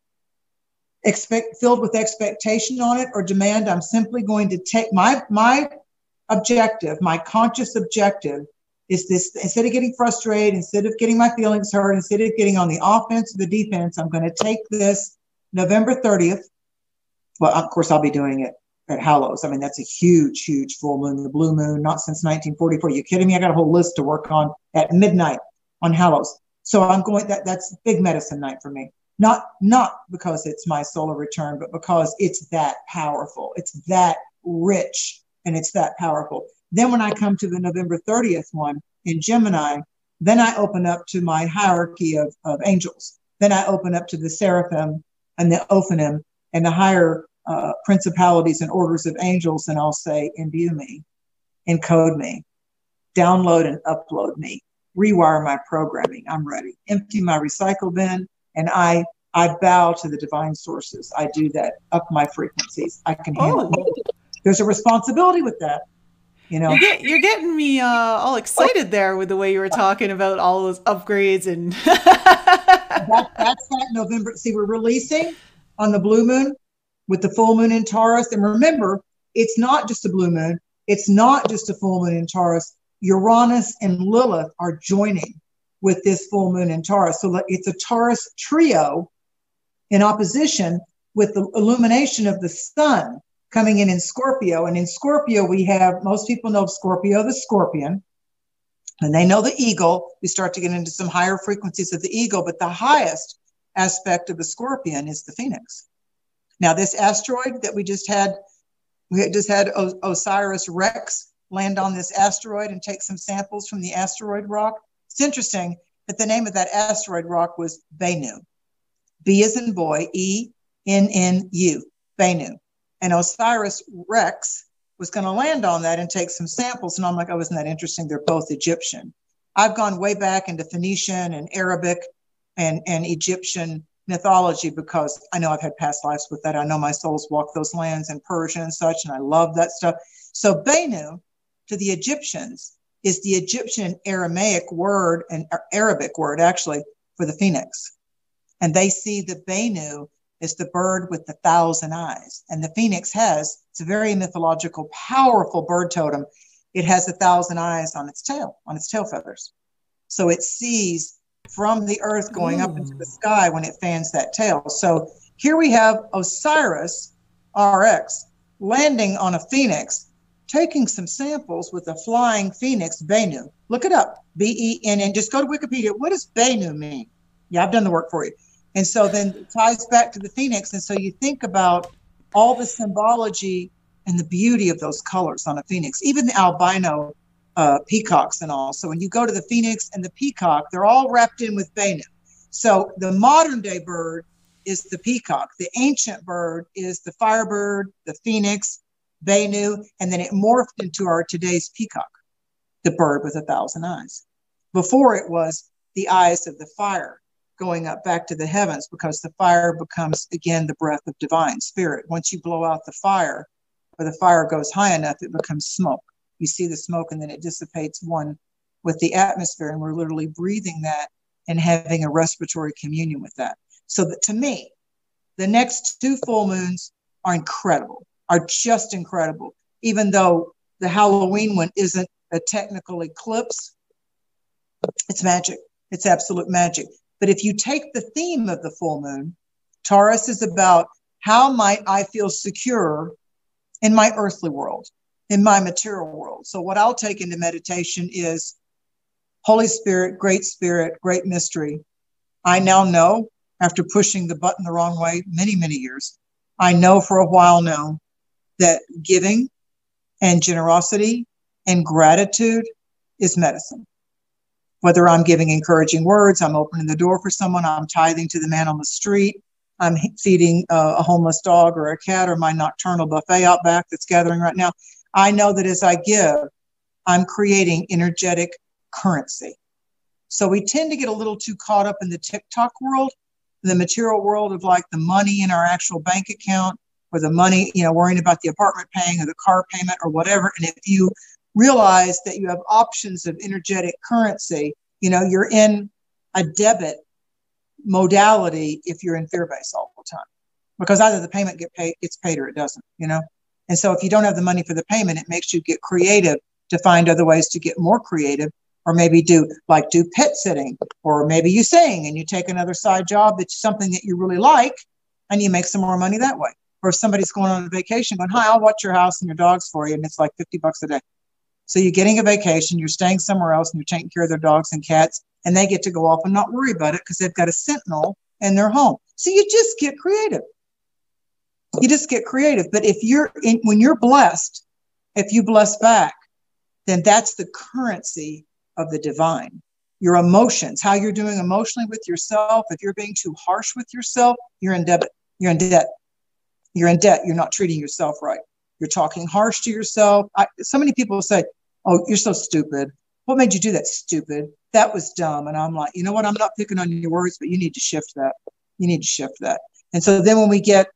expect filled with expectation on it or demand. I'm simply going to take my, my objective, my conscious objective is this: instead of getting frustrated, instead of getting my feelings hurt, instead of getting on the offense or the defense, I'm going to take this November thirtieth. Well, of course, I'll be doing it at Hallows. I mean, that's a huge, huge full moon, the blue moon, not since nineteen forty-four. Are you kidding me? I got a whole list to work on at midnight on Hallows. So I'm going, that that's big medicine night for me. Not, not because it's my solar return, but because it's that powerful. It's that rich and it's that powerful. Then when I come to the November thirtieth one in Gemini, then I open up to my hierarchy of, of angels. Then I open up to the seraphim and the ophanim and the higher uh, principalities and orders of angels. And I'll say, imbue me, encode me, download and upload me, rewire my programming. I'm ready. Empty my recycle bin. And I, I bow to the divine sources. I do that, up my frequencies. I can handle oh. it. There's a responsibility with that. You know, you're, get, you're getting me uh, all excited there with the way you were talking about all those upgrades and that, that's that November. See, we're releasing on the blue moon with the full moon in Taurus. And remember, it's not just a blue moon. It's not just a full moon in Taurus. Uranus and Lilith are joining with this full moon in Taurus. So it's a Taurus trio in opposition with the illumination of the sun coming in in Scorpio. And in Scorpio, we have, most people know Scorpio, the scorpion, and they know the eagle. We start to get into some higher frequencies of the eagle, but the highest aspect of the scorpion is the phoenix. Now, this asteroid that we just had, we just had o- Osiris Rex land on this asteroid and take some samples from the asteroid rock. It's interesting that the name of that asteroid rock was Bennu. B as in boy, E N N U, Bennu. And Osiris Rex was going to land on that and take some samples. And I'm like, oh, isn't that interesting? They're both Egyptian. I've gone way back into Phoenician and Arabic and, and Egyptian mythology because I know I've had past lives with that. I know my soul's walked those lands in Persia and such, and I love that stuff. So Bennu to the Egyptians is the Egyptian Aramaic word and Arabic word actually for the phoenix. And they see the Bennu is the bird with the thousand eyes. And the phoenix has, it's a very mythological, powerful bird totem. It has a thousand eyes on its tail, on its tail feathers. So it sees from the earth going Ooh. Up into the sky when it fans that tail. So here we have Osiris R X landing on a phoenix, taking some samples with a flying phoenix, Bennu. Look it up, B E N N. Just go to Wikipedia. What does Bennu mean? Yeah, I've done the work for you. And so then it ties back to the phoenix. And so you think about all the symbology and the beauty of those colors on a phoenix, even the albino uh, peacocks and all. So when you go to the phoenix and the peacock, they're all wrapped in with Bennu. So the modern day bird is the peacock. The ancient bird is the firebird, the phoenix, Bennu, and then it morphed into our today's peacock, the bird with a thousand eyes. Before it was the eyes of the fire going up back to the heavens, because the fire becomes, again, the breath of divine spirit. Once you blow out the fire, or the fire goes high enough, it becomes smoke. You see the smoke and then it dissipates one with the atmosphere. And we're literally breathing that and having a respiratory communion with that. So that, to me, the next two full moons are incredible, are just incredible. Even though the Halloween one isn't a technical eclipse, it's magic. It's absolute magic. But if you take the theme of the full moon, Taurus is about how might I feel secure in my earthly world, in my material world. So what I'll take into meditation is Holy Spirit, Great Spirit, Great Mystery. I now know, after pushing the button the wrong way many, many years, I know for a while now that giving and generosity and gratitude is medicine. Whether I'm giving encouraging words, I'm opening the door for someone, I'm tithing to the man on the street, I'm feeding a, a homeless dog or a cat or my nocturnal buffet out back that's gathering right now. I know that as I give, I'm creating energetic currency. So we tend to get a little too caught up in the TikTok world, the material world of like the money in our actual bank account or the money, you know, worrying about the apartment paying or the car payment or whatever. And if you realize that you have options of energetic currency, you know, you're in a debit modality if you're in fear base all the time, because either the payment get paid, gets paid or it doesn't, you know? And so if you don't have the money for the payment, it makes you get creative to find other ways to get more creative, or maybe do like do pet sitting, or maybe you sing and you take another side job that's something that you really like and you make some more money that way. Or if somebody's going on a vacation going, hi, I'll watch your house and your dogs for you. And it's like fifty bucks a day. So you're getting a vacation, you're staying somewhere else and you're taking care of their dogs and cats, and they get to go off and not worry about it because they've got a sentinel in their home. So you just get creative. You just get creative. But if you're in, when you're blessed, if you bless back, then that's the currency of the divine. Your emotions, how you're doing emotionally with yourself. If you're being too harsh with yourself, you're in debt. You're in debt. You're in debt. You're not treating yourself right. You're talking harsh to yourself. I, so many people say, oh, you're so stupid. What made you do that? Stupid. That was dumb. And I'm like, you know what? I'm not picking on your words, but you need to shift that. You need to shift that. And so then when we get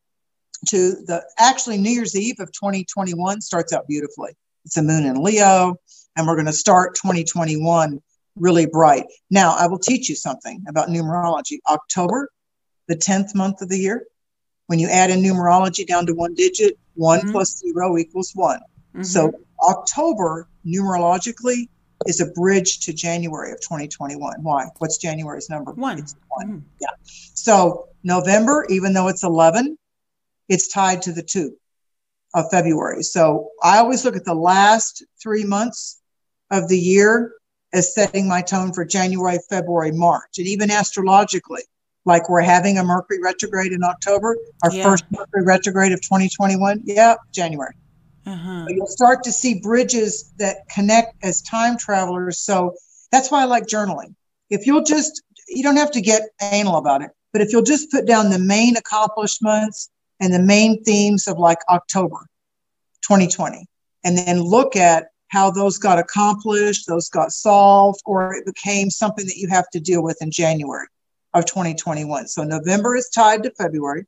to the actually New Year's Eve of twenty twenty-one starts out beautifully. It's a moon in Leo, and we're going to start twenty twenty-one really bright. Now, I will teach you something about numerology. October, the tenth month of the year, when you add in numerology down to one digit, one mm-hmm. plus zero equals one. Mm-hmm. So October, numerologically, is a bridge to January of twenty twenty-one. Why? What's January's number? One. It's one. Mm-hmm. Yeah. So November, even though it's eleven, it's tied to the two of February. So I always look at the last three months of the year as setting my tone for January, February, March. And even astrologically, like we're having a Mercury retrograde in October, our yeah. first Mercury retrograde of twenty twenty-one. Yeah, January. Uh-huh. But you'll start to see bridges that connect as time travelers. So that's why I like journaling. If you'll just, you don't have to get anal about it, but if you'll just put down the main accomplishments and the main themes of like October twenty twenty, and then look at how those got accomplished, those got solved, or it became something that you have to deal with in January of twenty twenty-one. So November is tied to February,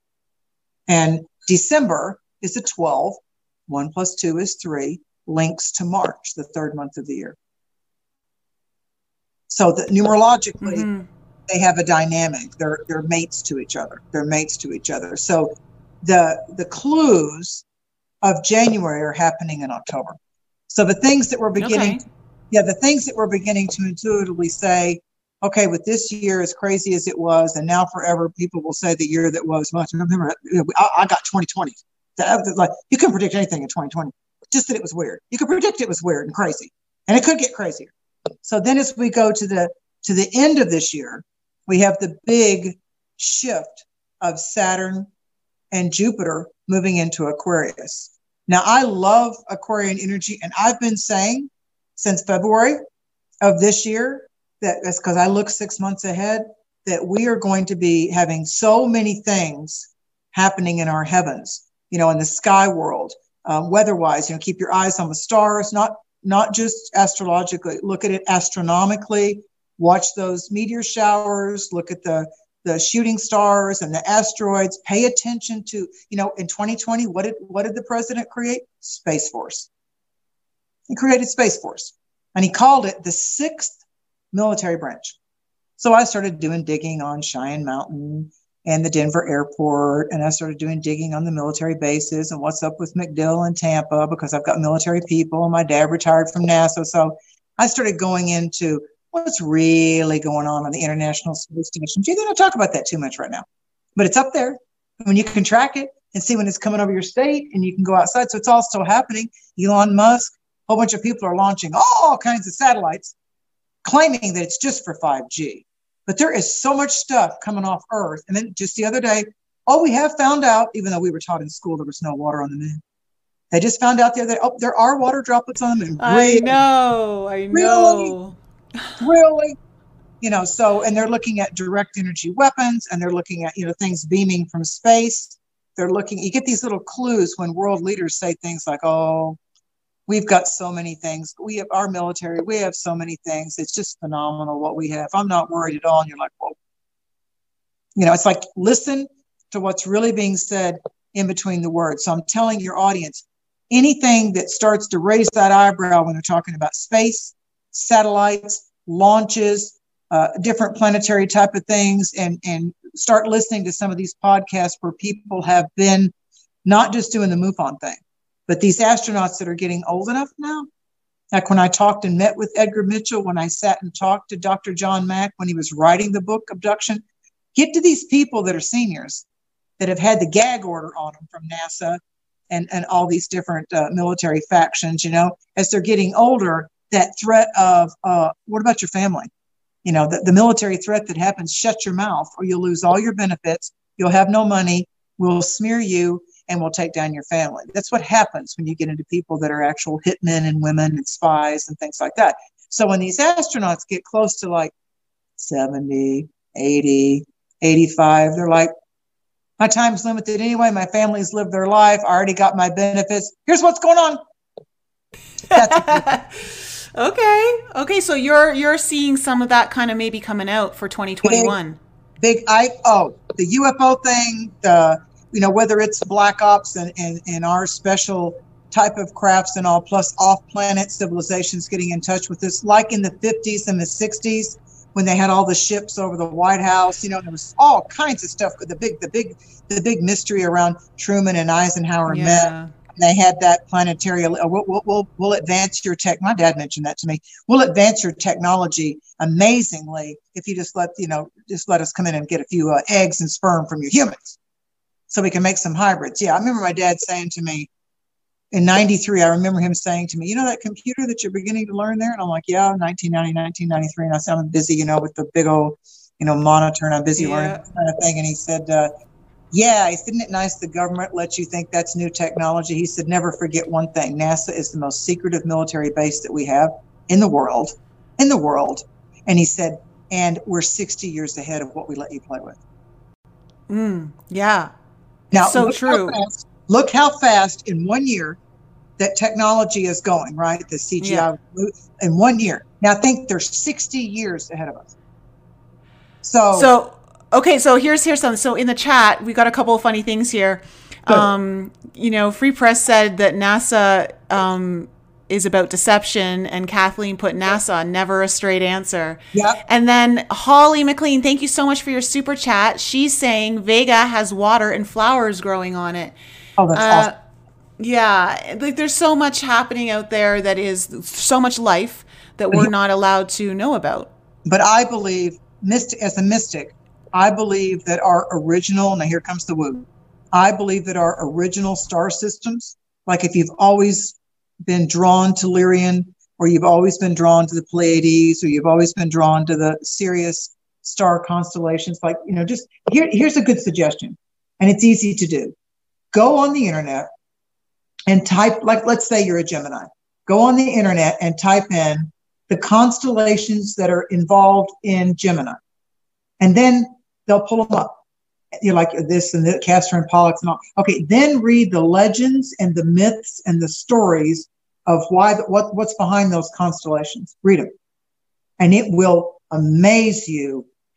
and December is a twelve. One plus two is three, links to March, the third month of the year. So that numerologically, mm-hmm. they have a dynamic. They're they're mates to each other. They're mates to each other. So the the clues of January are happening in October. So the things that we're beginning, okay. yeah, the things that we're beginning to intuitively say, okay, with this year as crazy as it was, and now forever, people will say the year that was. Well, remember, I, I got twenty twenty. Like you couldn't predict anything in twenty twenty, just that it was weird. You could predict it was weird and crazy, and it could get crazier. So then, as we go to the to the end of this year, we have the big shift of Saturn and Jupiter moving into Aquarius. Now, I love Aquarian energy, and I've been saying since February of this year that that's because I look six months ahead that we are going to be having so many things happening in our heavens. You know, in the sky world, um, weather-wise, you know, keep your eyes on the stars, not not just astrologically. Look at it astronomically. Watch those meteor showers. Look at the the shooting stars and the asteroids. Pay attention to, you know, in twenty twenty, what did what did the president create? Space Force. He created Space Force, and he called it the sixth military branch. So I started doing digging on Cheyenne Mountain and the Denver airport, and I started doing digging on the military bases and what's up with MacDill and Tampa, because I've got military people, and my dad retired from NASA. So I started going into what's really going on on the International Space Station. Gee, they don't talk about that too much right now, but it's up there. When you can track it and see when it's coming over your state, and you can go outside. So it's all still happening. Elon Musk, a whole bunch of people are launching all kinds of satellites, claiming that it's just for five G. But there is so much stuff coming off Earth. And then just the other day, oh, we have found out, even though we were taught in school there was no water on the moon. They just found out the other day, oh, there are water droplets on the moon. Really? I know, I know. Really? Really? You know, so, and they're looking at direct energy weapons, and they're looking at, you know, things beaming from space. They're looking, you get these little clues when world leaders say things like, oh, we've got so many things. We have our military. We have so many things. It's just phenomenal what we have. I'm not worried at all. And you're like, well, you know, it's like, listen to what's really being said in between the words. So I'm telling your audience, anything that starts to raise that eyebrow when they're talking about space, satellites, launches, uh, different planetary type of things, and, and start listening to some of these podcasts where people have been not just doing the MUFON thing, but these astronauts that are getting old enough now, like when I talked and met with Edgar Mitchell, when I sat and talked to Doctor John Mack when he was writing the book Abduction, get to these people that are seniors that have had the gag order on them from NASA and, and all these different uh, military factions, you know, as they're getting older, that threat of, uh, what about your family? You know, the, the military threat that happens, shut your mouth or you'll lose all your benefits. You'll have no money. We'll smear you, and we'll take down your family. That's what happens when you get into people that are actual hitmen and women and spies and things like that. So when these astronauts get close to like seventy, eighty, eighty-five, they're like, my time's limited anyway. My family's lived their life. I already got my benefits. Here's what's going on. That's okay. Okay. So you're, you're seeing some of that kind of maybe coming out for twenty twenty-one. Big, big I, oh, the U F O thing, the, you know, whether it's black ops and, and, and our special type of crafts and all, plus off-planet civilizations getting in touch with us, like in the fifties and the sixties, when they had all the ships over the White House, you know, there was all kinds of stuff. The big, the big, the big mystery around Truman and Eisenhower yeah. met. And they had that planetary, uh, we'll, we'll, we'll, we'll advance your tech. My dad mentioned that to me. We'll advance your technology amazingly if you just let, you know, just let us come in and get a few uh, eggs and sperm from your humans, so we can make some hybrids. Yeah, I remember my dad saying to me in ninety-three, I remember him saying to me, you know that computer that you're beginning to learn there? And I'm like, yeah, nineteen ninety, nineteen ninety-three. And I said, I'm busy, you know, with the big old, you know, monitor, and I'm busy yeah. learning this kind of thing. And he said, uh, yeah, isn't it nice the government lets you think that's new technology? He said, never forget one thing. NASA is the most secretive military base that we have in the world, in the world. And he said, and we're sixty years ahead of what we let you play with. Mm, yeah. Now, so look true. How fast, look how fast in one year that technology is going, right? The C G I yeah. in one year. Now, I think they're sixty years ahead of us. So, so okay. So here's here's something. So in the chat, we got a couple of funny things here. Um, you know, Free Press said that NASA um, is about deception, and Kathleen put NASA, never a straight answer. Yeah. And then Holly McLean, thank you so much for your super chat. She's saying Vega has water and flowers growing on it. Oh, that's uh, awesome. Yeah, like there's so much happening out there that is so much life that we're not allowed to know about. But I believe, mystic, as a mystic, I believe that our original, now here comes the woo, I believe that our original star systems, like if you've always been drawn to Lyrian, or you've always been drawn to the Pleiades, or you've always been drawn to the Sirius star constellations, like, you know, just here, here's a good suggestion, and it's easy to do. Go on the internet and type, like, let's say you're a Gemini. Go on the internet and type in the constellations that are involved in Gemini. And then they'll pull them up. You're like this and that, Castor and Pollux and all. Okay, then read the legends and the myths and the stories of why, what, what's behind those constellations. Read them. And it will amaze you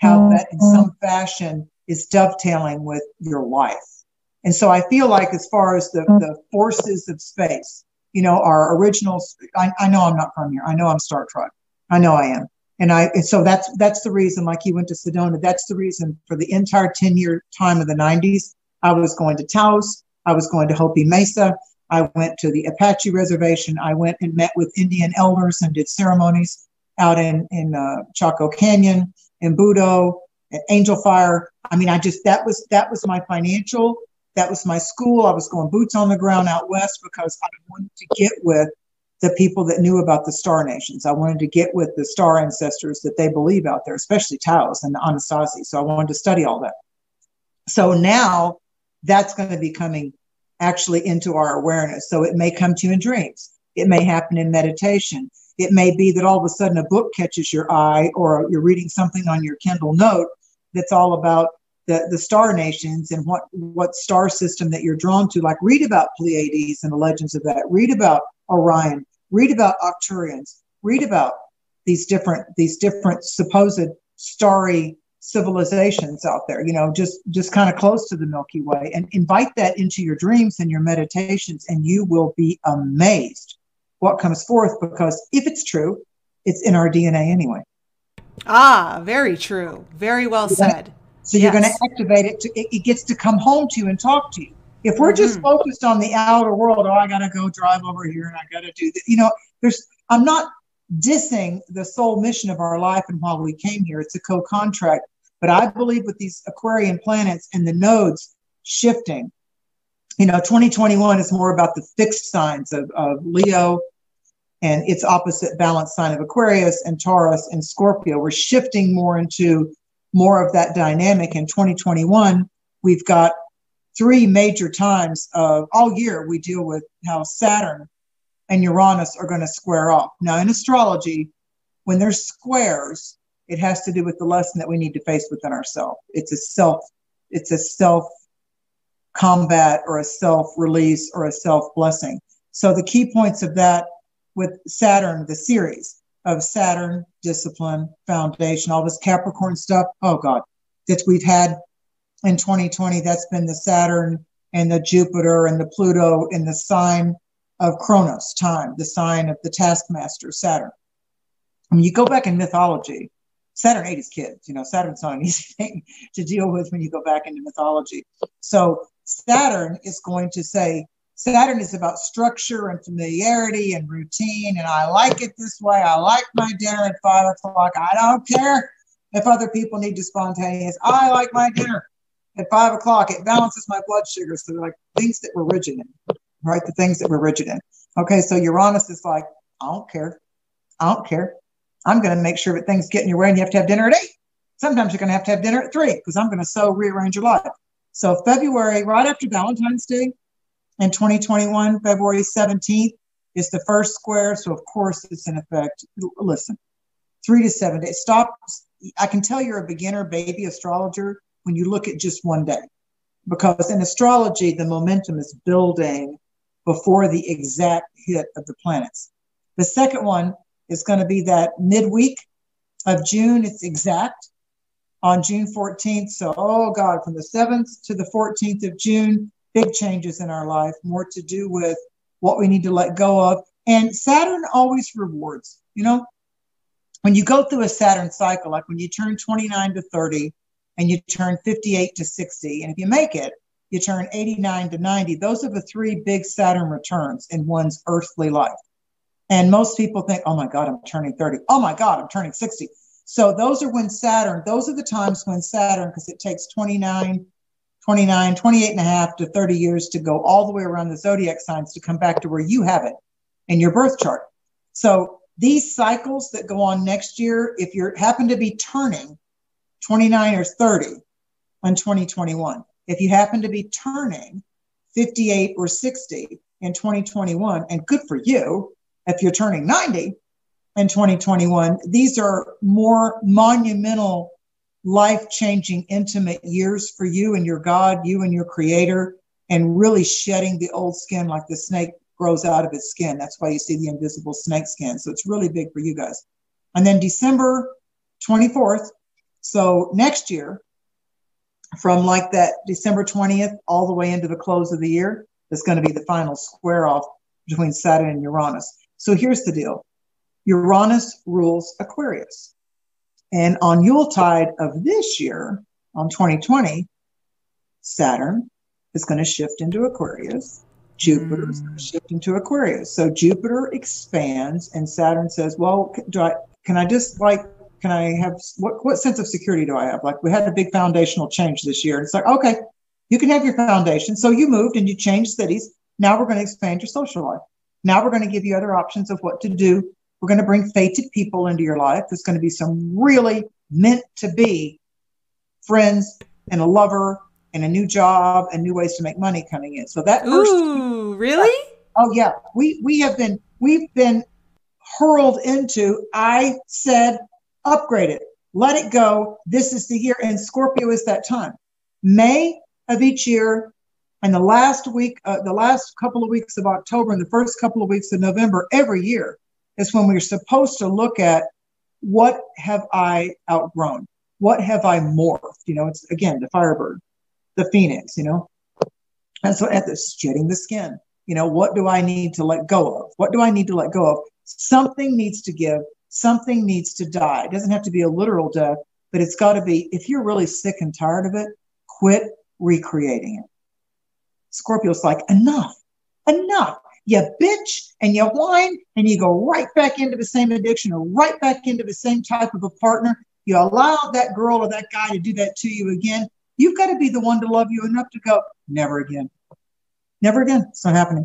how that in some fashion is dovetailing with your life. And so I feel like as far as the, the forces of space, you know, our originals, I, I know I'm not from here. I know I'm Star Trek. I know I am. And I, and so that's, that's the reason, like you went to Sedona, that's the reason for the entire ten year time of the nineties, I was going to Taos. I was going to Hopi Mesa. I went to the Apache reservation. I went and met with Indian elders and did ceremonies out in, in uh, Chaco Canyon, in Budo, at Angel Fire. I mean, I just, that was, that was my financial, that was my school. I was going boots on the ground out west because I wanted to get with the people that knew about the star nations. I wanted to get with the star ancestors that they believe out there, especially Taos and the Anasazi. So I wanted to study all that. So now that's going to be coming actually into our awareness. So it may come to you in dreams. It may happen in meditation. It may be that all of a sudden a book catches your eye, or you're reading something on your Kindle Note that's all about the, the star nations and what, what star system that you're drawn to. Like, read about Pleiades and the legends of that. Read about Orion. Read about Arcturians. Read about these different, these different supposed starry civilizations out there, you know, just, just kind of close to the Milky Way, and invite that into your dreams and your meditations, and you will be amazed what comes forth, because if it's true, it's in our D N A anyway. Ah, very true. Very well said. So yes. You're going to activate it. To, it, it gets to come home to you and talk to you. If we're mm-hmm. just focused on the outer world, oh, I got to go drive over here and I got to do that. You know, there's, I'm not dissing the sole mission of our life and why we came here. It's a co-contract. But I believe with these Aquarian planets and the nodes shifting, you know, twenty twenty-one is more about the fixed signs of, of Leo and its opposite balance sign of Aquarius, and Taurus and Scorpio. We're shifting more into more of that dynamic. In twenty twenty-one, we've got three major times of all year we deal with how Saturn and Uranus are going to square off. Now, in astrology, when there's squares, it has to do with the lesson that we need to face within ourselves. It's a self, it's a self combat or a self release or a self blessing. So the key points of that with Saturn, the series of Saturn, discipline, foundation, all this Capricorn stuff. Oh God, that we've had in twenty twenty, that's been the Saturn and the Jupiter and the Pluto in the sign of Kronos, time, the sign of the taskmaster, Saturn. When you go back in mythology, Saturn ate his kids. You know, Saturn's not an easy thing to deal with when you go back into mythology. So Saturn is going to say, Saturn is about structure and familiarity and routine. And I like it this way. I like my dinner at five o'clock. I don't care if other people need to spontaneous. I like my dinner at five o'clock. It balances my blood sugar. So they're like things that we're rigid in, right? The things that we're rigid in. Okay. So Uranus is like, I don't care. I don't care. I'm going to make sure that things get in your way and you have to have dinner at eight. Sometimes you're going to have to have dinner at three because I'm going to so rearrange your life. So February, right after Valentine's Day in twenty twenty-one, February seventeenth is the first square. So of course it's in effect. Listen, three to seven days. Stop. I can tell you're a beginner baby astrologer when you look at just one day, because in astrology, the momentum is building before the exact hit of the planets. The second one is going to be that midweek of June. It's exact on June fourteenth. So, oh God, from the seventh to the fourteenth of June, big changes in our life, more to do with what we need to let go of. And Saturn always rewards, you know, when you go through a Saturn cycle, like when you turn twenty-nine to thirty and you turn fifty-eight to sixty, and if you make it, you turn eighty-nine to ninety. Those are the three big Saturn returns in one's earthly life. And most people think, oh my God, I'm turning thirty. Oh my God, I'm turning sixty. So those are when Saturn, those are the times when Saturn, because it takes twenty-nine, twenty-nine, twenty-eight and a half to thirty years to go all the way around the zodiac signs to come back to where you have it in your birth chart. So these cycles that go on next year, if you happen to be turning twenty-nine or thirty in twenty twenty-one, if you happen to be turning fifty-eight or sixty in twenty twenty-one, and good for you, if you're turning ninety in twenty twenty-one, these are more monumental, life-changing, intimate years for you and your God, you and your creator, and really shedding the old skin like the snake grows out of its skin. That's why you see the invisible snake skin. So it's really big for you guys. And then December twenty-fourth So next year, from like that December twentieth all the way into the close of the year, is going to be the final square off between Saturn and Uranus. So here's the deal. Uranus rules Aquarius. And on Yuletide of this year, on twenty twenty, Saturn is going to shift into Aquarius. Jupiter is going to shift into Aquarius. So Jupiter expands and Saturn says, well, do I, can I just like, can I have, what, what sense of security do I have? Like we had a big foundational change this year. And it's like, okay, you can have your foundation. So you moved and you changed cities. Now we're going to expand your social life. Now we're going to give you other options of what to do. We're going to bring fated people into your life. There's going to be some really meant to be friends and a lover and a new job and new ways to make money coming in. So that first, Ooh, really? Oh yeah, we we have been we've been hurled into. I said, upgrade it, let it go. This is the year, and Scorpio is that time. May of each year, and the last week, uh, the last couple of weeks of October, and the first couple of weeks of November, every year is when we're supposed to look at what have I outgrown, what have I morphed. You know, it's again the Firebird, the Phoenix, you know. And so at this, shedding the skin, you know, what do I need to let go of? What do I need to let go of? Something needs to give. Something needs to die. It doesn't have to be a literal death, but it's got to be, if you're really sick and tired of it, quit recreating it. Scorpio's like, enough, enough. You bitch and you whine and you go right back into the same addiction or right back into the same type of a partner. You allow that girl or that guy to do that to you again. You've got to be the one to love you enough to go, never again. Never again. It's not happening.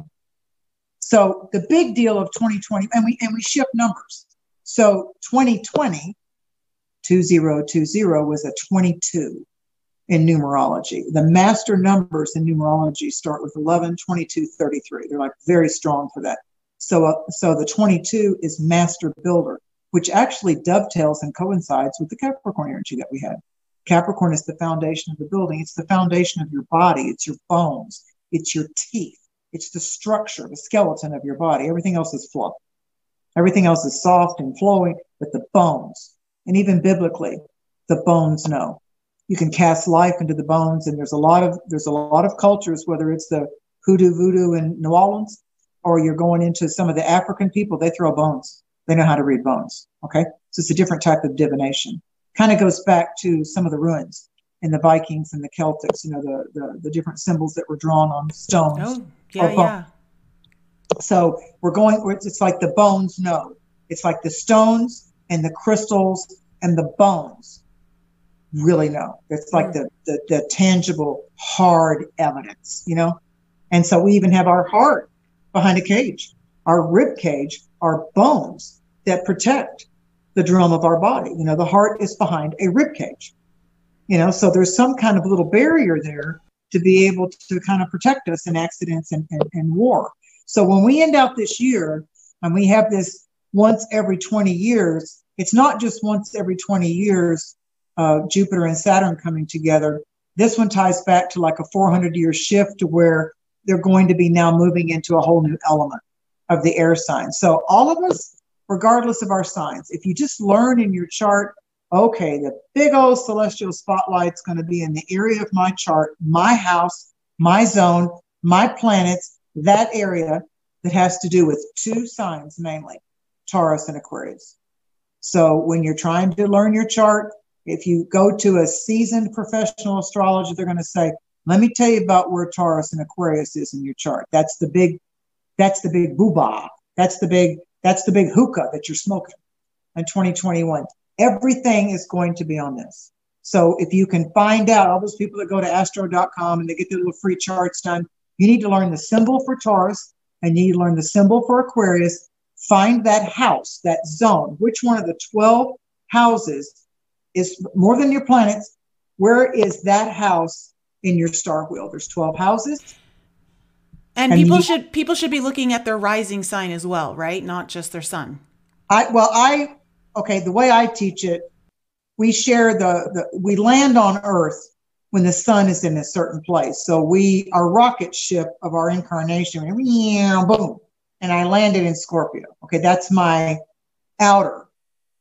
So the big deal of twenty twenty, and we and we shift numbers. So twenty twenty, two zero two zero was a twenty-two in numerology. The master numbers in numerology start with eleven, twenty-two, thirty-three. They're like very strong for that. So, uh, so the twenty-two is master builder, which actually dovetails and coincides with the Capricorn energy that we had. Capricorn is the foundation of the building. It's the foundation of your body. It's your bones. It's your teeth. It's the structure, the skeleton of your body. Everything else is fluff. Everything else is soft and flowing, but the bones, and even biblically, the bones know. You can cast life into the bones, and there's a lot of there's a lot of cultures, whether it's the hoodoo voodoo in New Orleans, or you're going into some of the African people, they throw bones. They know how to read bones. Okay, so it's a different type of divination. Kind of goes back to some of the ruins in the Vikings and the Celtics. You know, the the, the different symbols that were drawn on stones. Oh, yeah, yeah. So we're going, it's like the bones know. It's like the stones and the crystals and the bones really know. It's like mm. the, the, the tangible, hard evidence, you know? And so we even have our heart behind a cage, our rib cage, our bones that protect the drum of our body. You know, the heart is behind a rib cage, you know? So there's some kind of little barrier there to be able to kind of protect us in accidents and, and, and war. So when we end out this year and we have this once every twenty years, it's not just once every twenty years, uh, Jupiter and Saturn coming together. This one ties back to like a four hundred year shift to where they're going to be now moving into a whole new element of the air sign. So all of us, regardless of our signs, if you just learn in your chart, okay, the big old celestial spotlight's going to be in the area of my chart, my house, my zone, my planets, that area that has to do with two signs, mainly Taurus and Aquarius. So when you're trying to learn your chart, if you go to a seasoned professional astrologer, they're going to say, let me tell you about where Taurus and Aquarius is in your chart. That's the big, that's the big booba. That's the big, that's the big hookah that you're smoking in twenty twenty-one. Everything is going to be on this. So if you can find out, all those people that go to astro dot com and they get their little free charts done, you need to learn the symbol for Taurus and you need to learn the symbol for Aquarius. Find that house, that zone. Which one of the twelve houses is more than your planets? Where is that house in your star wheel? There's twelve houses. And, and people you, should people should be looking at their rising sign as well, right? Not just their sun. I well, I okay, the way I teach it, we share the, the we land on Earth when the sun is in a certain place. So we, our rocket ship of our incarnation, boom, and I landed in Scorpio. Okay, that's my outer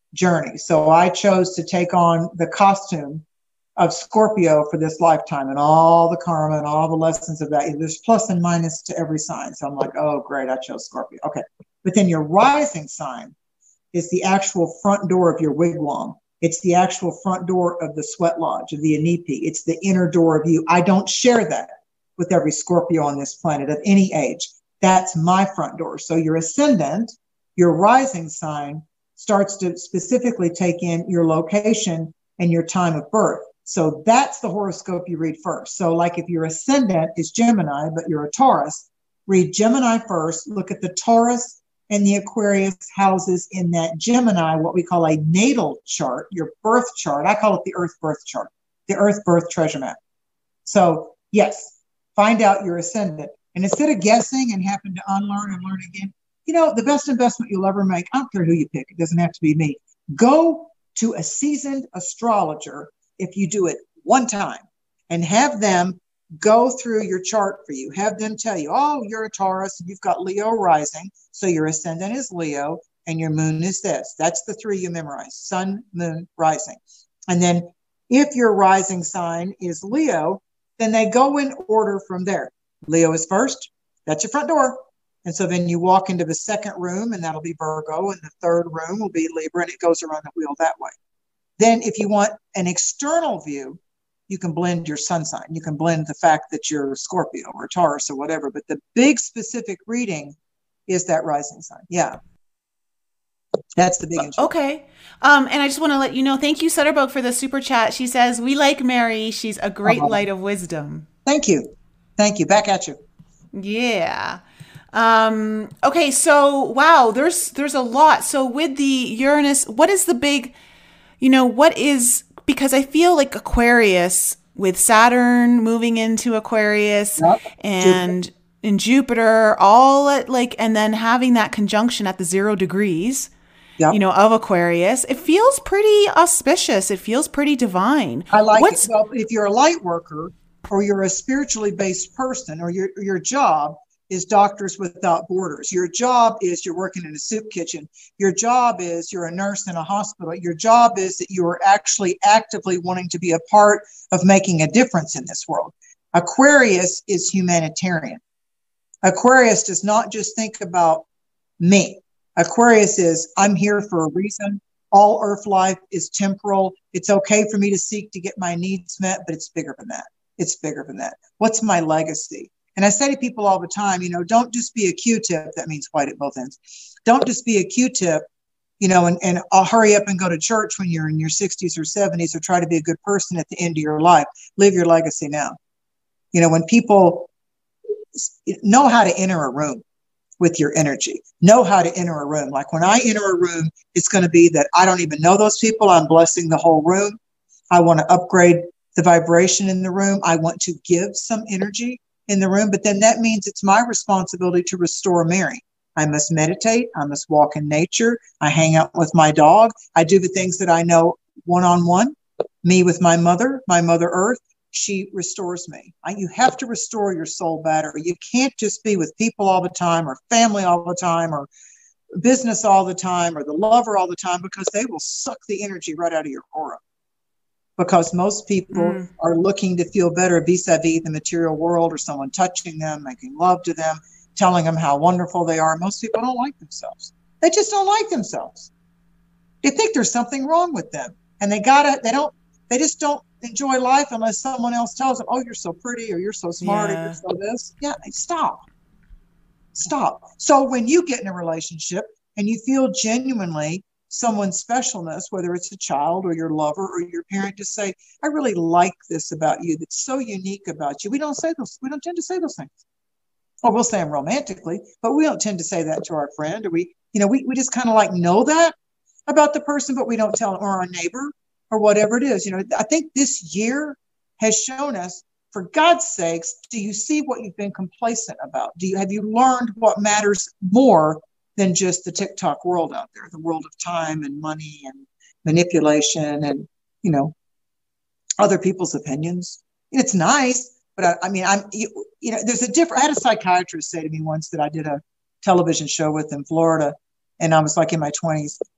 journey. So I chose to take on the costume of Scorpio for this lifetime and all the karma and all the lessons of that. There's plus and minus to every sign. So I'm like, oh, great, I chose Scorpio. Okay. But then your rising sign is the actual front door of your wigwam. It's the actual front door of the sweat lodge, of the Inipi. It's the inner door of you. I don't share that with every Scorpio on this planet of any age. That's my front door. So your ascendant, your rising sign, starts to specifically take in your location and your time of birth. So that's the horoscope you read first. So like if your ascendant is Gemini, but you're a Taurus, read Gemini first, look at the Taurus and the Aquarius houses in that Gemini, what we call a natal chart, your birth chart. I call it the Earth birth chart, the Earth birth treasure map. So yes, find out your ascendant. And instead of guessing and having to unlearn and learn again, you know, the best investment you'll ever make, I don't care who you pick, it doesn't have to be me. Go to a seasoned astrologer if you do it one time and have them go through your chart for you. Have them tell you, oh, you're a Taurus, you've got Leo rising, so your ascendant is Leo and your moon is this. That's the three you memorize, sun, moon, rising. And then if your rising sign is Leo, then they go in order from there. Leo is first, that's your front door. And so then you walk into the second room and that'll be Virgo, and the third room will be Libra, and it goes around the wheel that way. Then if you want an external view, you can blend your sun sign. You can blend the fact that you're Scorpio or Taurus or whatever. But the big specific reading is that rising sign. Yeah. That's the big intro. Okay. Um, and I just want to let you know, thank you, Sutterbook, for the super chat. She says, we like Mary. She's a great uh-huh. light of wisdom. Thank you. Thank you. Back at you. Yeah. Um, okay. So, wow, there's, there's a lot. So with the Uranus, what is the big, you know, what is, because I feel like Aquarius with Saturn moving into Aquarius yep. and Jupiter. in Jupiter, all at like, and then having that conjunction at the zero degrees, yep. you know, of Aquarius, it feels pretty auspicious. It feels pretty divine. I like What's, it. Well, if you're a light worker or you're a spiritually based person, or your, your job is Doctors Without Borders. Your job is you're working in a soup kitchen. Your job is you're a nurse in a hospital. Your job is that you are actually actively wanting to be a part of making a difference in this world. Aquarius is humanitarian. Aquarius does not just think about me. Aquarius is, I'm here for a reason. All earth life is temporal. It's okay for me to seek to get my needs met, but it's bigger than that. It's bigger than that. What's my legacy? And I say to people all the time, you know, don't just be a Q-tip. That means white at both ends. Don't just be a Q-tip, you know, and, and I'll hurry up and go to church when you're in your sixties or seventies, or try to be a good person at the end of your life. Live your legacy now. You know, when people know how to enter a room with your energy, know how to enter a room. Like when I enter a room, it's going to be that I don't even know those people. I'm blessing the whole room. I want to upgrade the vibration in the room. I want to give some energy in the room, but then that means it's my responsibility to restore Mary. I must meditate. I must walk in nature. I hang out with my dog. I do the things that I know one-on-one, me with my mother, my mother earth. She restores me. I, you have to restore your soul battery. You can't just be with people all the time, or family all the time, or business all the time, or the lover all the time, because they will suck the energy right out of your aura. Because most people mm. are looking to feel better vis-a-vis the material world, or someone touching them, making love to them, telling them how wonderful they are. Most people don't like themselves. They just don't like themselves. They think there's something wrong with them. And they gotta, they don't, they just don't enjoy life unless someone else tells them, oh, you're so pretty, or you're so smart, yeah. or you're so this. Yeah, stop. Stop. So when you get in a relationship and you feel genuinely someone's specialness, whether it's a child or your lover or your parent, to say, I really like this about you that's so unique about you. We don't say those, we don't tend to say those things. Or we'll say them romantically, but we don't tend to say that to our friend. Or we, you know, we, we just kind of like know that about the person, but we don't tell them, or our neighbor, or whatever it is. You know, I think this year has shown us, for God's sakes, do you see what you've been complacent about? Do you, have you learned what matters more than just the TikTok world out there, the world of time and money and manipulation and, you know, other people's opinions? It's nice, but I, I mean, I'm, you, you know, there's a different, I had a psychiatrist say to me once that I did a television show with in Florida, and I was like in my twenties.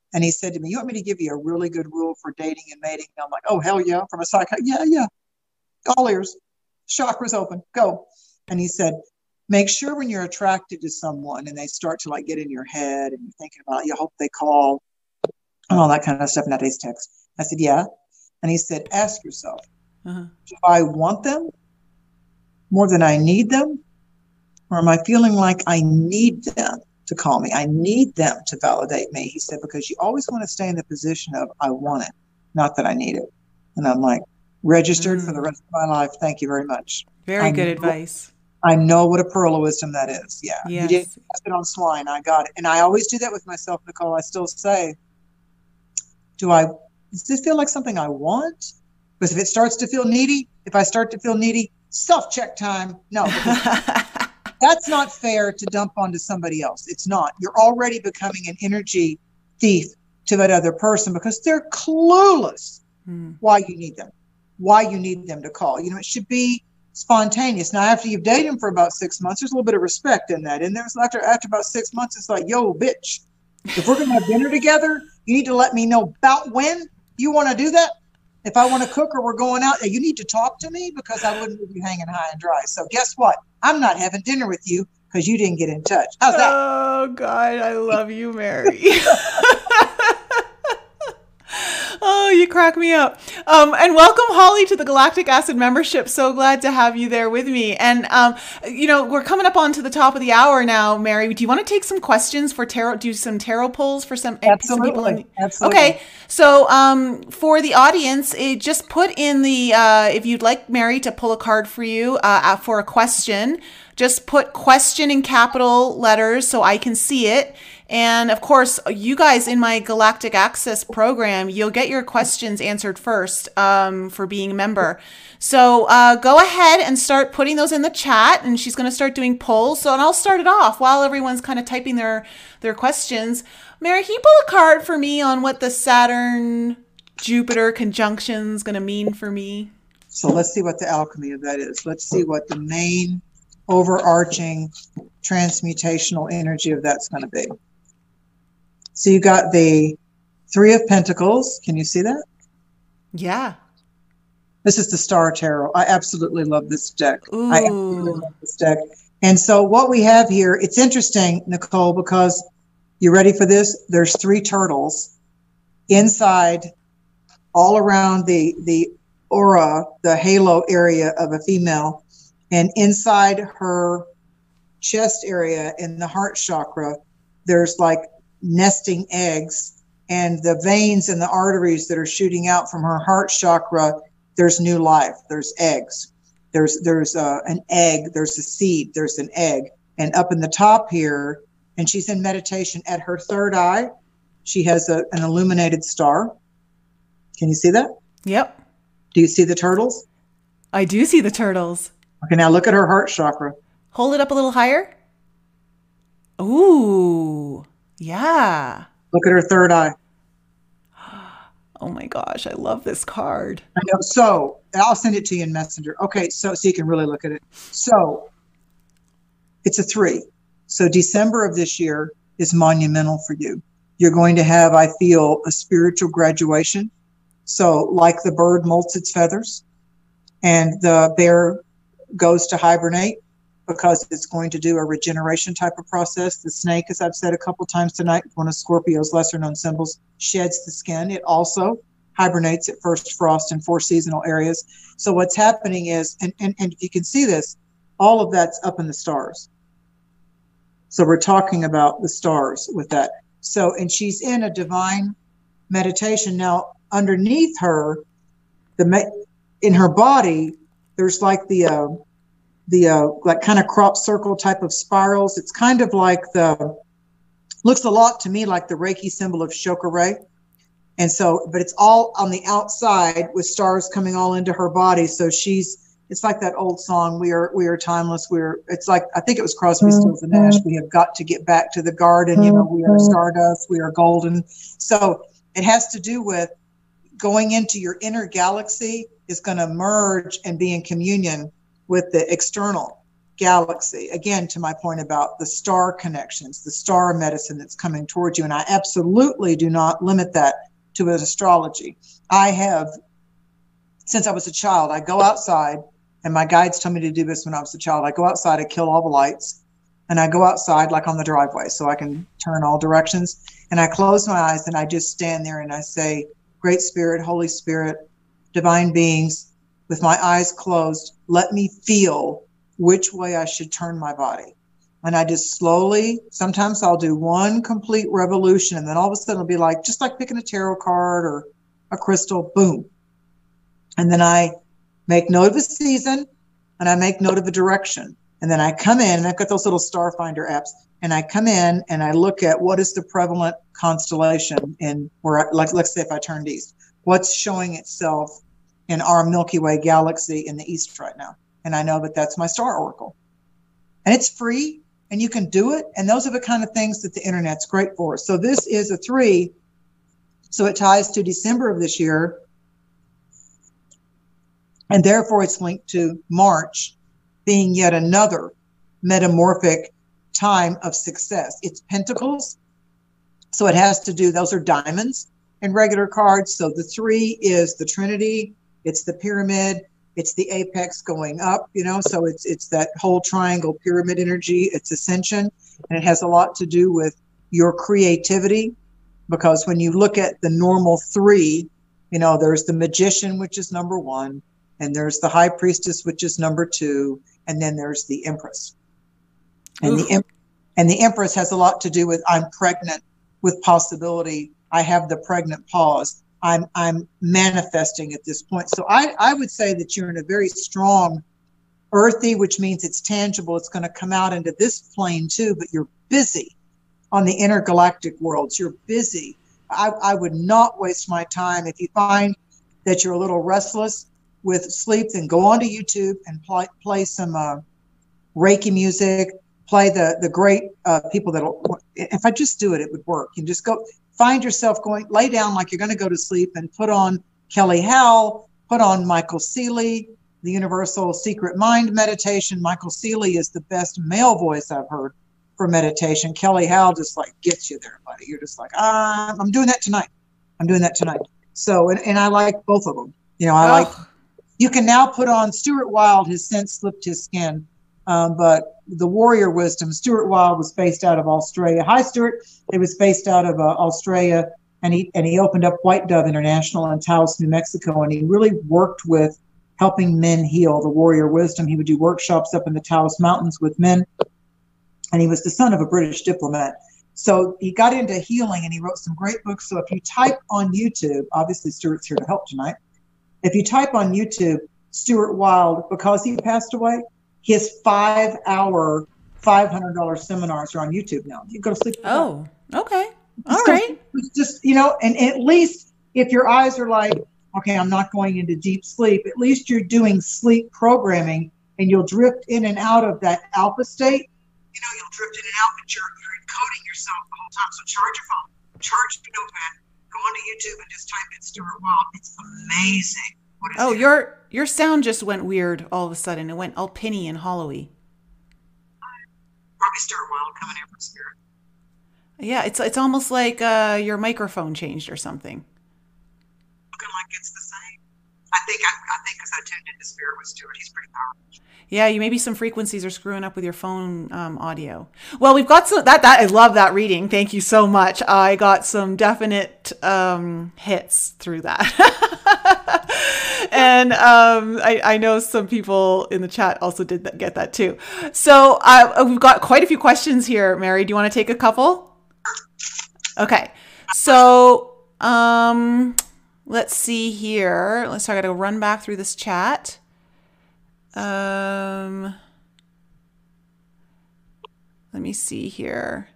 And he said to me, you want me to give you a really good rule for dating and mating? And I'm like, oh, hell yeah. From a psychiatrist. Yeah, yeah. All ears. Chakras open. Go. And he said, make sure when you're attracted to someone and they start to like get in your head and you're thinking about, you hope they call and all that kind of stuff, nowadays text. I said, yeah. And he said, ask yourself, uh-huh. do I want them more than I need them? Or am I feeling like I need them to call me? I need them to validate me. He said, because you always want to stay in the position of, I want it, not that I need it. And I'm like, registered mm. for the rest of my life. Thank you very much. Very I good know, advice. I know what a pearl of wisdom that is. Yeah. Yes. You didn't ask it on swine. I got it. And I always do that with myself, Nicole. I still say, do I, does this feel like something I want? Because if it starts to feel needy, if I start to feel needy, self-check time. No, that's not fair to dump onto somebody else. It's not. You're already becoming an energy thief to that other person because they're clueless hmm. why you need them, why you need them to call. You know, it should be spontaneous. Now, after you've dated them for about six months, there's a little bit of respect in that. And there's after after about six months, it's like, yo, bitch, if we're going to have dinner together, you need to let me know about when you want to do that. If I want to cook or we're going out, you need to talk to me because I wouldn't leave you hanging high and dry. So guess what? I'm not having dinner with you because you didn't get in touch. How's that? Oh, God, I love you, Mary. Oh, you crack me up. Um, and welcome, Holly, to the Galactic Acid membership. So glad to have you there with me. And, um, you know, we're coming up on to the top of the hour now, Mary. Do you want to take some questions for tarot, do some tarot pulls for some, Absolutely. some people? In, Absolutely. Okay. So um, for the audience, it just put in the, uh, if you'd like Mary to pull a card for you uh, for a question, just put question in capital letters so I can see it. And of course, you guys in my Galactic Access program, you'll get your questions answered first um, for being a member. So uh, go ahead and start putting those in the chat, and she's going to start doing polls. So, and I'll start it off while everyone's kind of typing their, their questions. Mary, can you pull a card for me on what the Saturn-Jupiter conjunction is going to mean for me? So let's see what the alchemy of that is. Let's see what the main overarching transmutational energy of that's going to be. So you got the Three of Pentacles. Can you see that? Yeah. This is the Star Tarot. I absolutely love this deck. Ooh. I absolutely love this deck. And so what we have here, it's interesting, Nicole, because you ready for this? There's three turtles inside, all around the, the aura, the halo area of a female. And inside her chest area in the heart chakra, there's like nesting eggs, and the veins and the arteries that are shooting out from her heart chakra, there's new life. There's eggs. There's there's uh, an egg. There's a seed. There's an egg. And up in the top here, and she's in meditation at her third eye, she has a, an illuminated star. Can you see that? Yep. Do you see the turtles? I do see the turtles. Okay, now look at her heart chakra. Hold it up a little higher. Ooh. Yeah. Look at her third eye. Oh my gosh, I love this card. I know. So I'll send it to you in Messenger. Okay, so so you can really look at it. So it's a three. So December of this year is monumental for you. You're going to have, I feel, a spiritual graduation. So like the bird molts its feathers and the bear goes to hibernate, because it's going to do a regeneration type of process. The snake, as I've said a couple times tonight, one of Scorpio's lesser known symbols, sheds the skin. It also hibernates at first frost in four seasonal areas. So what's happening is, and, and, and if you can see this, all of that's up in the stars. So we're talking about the stars with that. So, and she's in a divine meditation. Now, underneath her, the in her body, there's like the, uh, the uh, like kind of crop circle type of spirals. It's kind of like the, looks a lot to me like the Reiki symbol of Shokurai. And so, but it's all on the outside with stars coming all into her body. So she's, it's like that old song, we are, we are timeless. We're, it's like, I think it was Crosby, Stills and Nash. We have got to get back to the garden. You know, we are stardust, we are golden. So it has to do with going into your inner galaxy is going to merge and be in communion with the external. galaxy. Again, to my point about the star connections, the star medicine that's coming towards you. And I absolutely do not limit that to astrology. I have, since I was a child, I go outside, and my guides told me to do this when I was a child. I go outside, I kill all the lights, and I go outside like on the driveway so I can turn all directions. And I close my eyes and I just stand there and I say, Great Spirit, Holy Spirit, divine beings, with my eyes closed, let me feel which way I should turn my body. And I just slowly, sometimes I'll do one complete revolution, and then all of a sudden it'll be like, just like picking a tarot card or a crystal, boom. And then I make note of a season, and I make note of a direction. And then I come in, and I've got those little Starfinder apps, and I come in and I look at what is the prevalent constellation in where, like, let's say if I turned east, what's showing itself in our Milky Way galaxy in the east right now. And I know that that's my star oracle. And it's free, and you can do it. And those are the kind of things that the internet's great for. So this is a three. So it ties to December of this year. And therefore it's linked to March being yet another metamorphic time of success. It's pentacles. So it has to do, those are diamonds in regular cards. So the three is the Trinity. It's the pyramid. It's the apex going up, you know, so it's it's that whole triangle pyramid energy. It's ascension, and it has a lot to do with your creativity, because when you look at the normal three, you know, there's the magician, which is number one, and there's the high priestess, which is number two, and then there's the empress. And Oof. the and the empress has a lot to do with I'm pregnant with possibility. I have the pregnant pause. I'm I'm manifesting at this point. So I, I would say that you're in a very strong earthy, which means it's tangible. It's going to come out into this plane too, but you're busy on the intergalactic worlds. You're busy. I, I would not waste my time. If you find that you're a little restless with sleep, then go onto YouTube and play, play some uh, Reiki music, play the, the great uh, people that'll, if I just do it, it would work. You just go, find yourself going, lay down like you're going to go to sleep and put on Kelly Howell, put on Michael Seeley, the Universal Secret Mind Meditation. Michael Seeley is the best male voice I've heard for meditation. Kelly Howell just like gets you there, buddy. You're just like, ah, I'm doing that tonight. I'm doing that tonight. So, and, and I like both of them. You know, I oh. like, you can now put on Stuart Wilde has since slipped his skin. Um, but the Warrior Wisdom, Stuart Wilde was based out of Australia. Hi, Stuart. It was based out of uh, Australia, and he and he opened up White Dove International in Taos, New Mexico, and he really worked with helping men heal. The Warrior Wisdom. He would do workshops up in the Taos Mountains with men, and he was the son of a British diplomat. So he got into healing, and he wrote some great books. So if you type on YouTube, obviously Stuart's here to help tonight. If you type on YouTube, Stuart Wilde, because he passed away, his five-hour, five hundred dollars seminars are on YouTube now. You go to sleep. Oh, okay. All just right. Just, you know, and at least if your eyes are like, okay, I'm not going into deep sleep, at least you're doing sleep programming, and you'll drift in and out of that alpha state. You know, you'll drift in and out, but you're, you're encoding yourself the whole time. So charge your phone, charge your notepad, go onto YouTube and just type in Stuart Wilde. It's amazing. What is oh, it? your your sound just went weird all of a sudden. It went all pinny and hollowy. Probably Stuart Wilde coming in from spirit. Yeah, it's it's almost like uh, your microphone changed or something. Looking like it's the same. I think I, I think because I tuned into spirit with Stuart, he's pretty powerful. Yeah, you maybe some frequencies are screwing up with your phone um, audio. Well, we've got some that that I love that reading. Thank you so much. I got some definite um, hits through that. And um, I, I know some people in the chat also did that, get that too. So uh, we've got quite a few questions here, Mary. Do you want to take a couple? Okay. So um, let's see here. Let's. So I got to run back through this chat. Um, let me see here.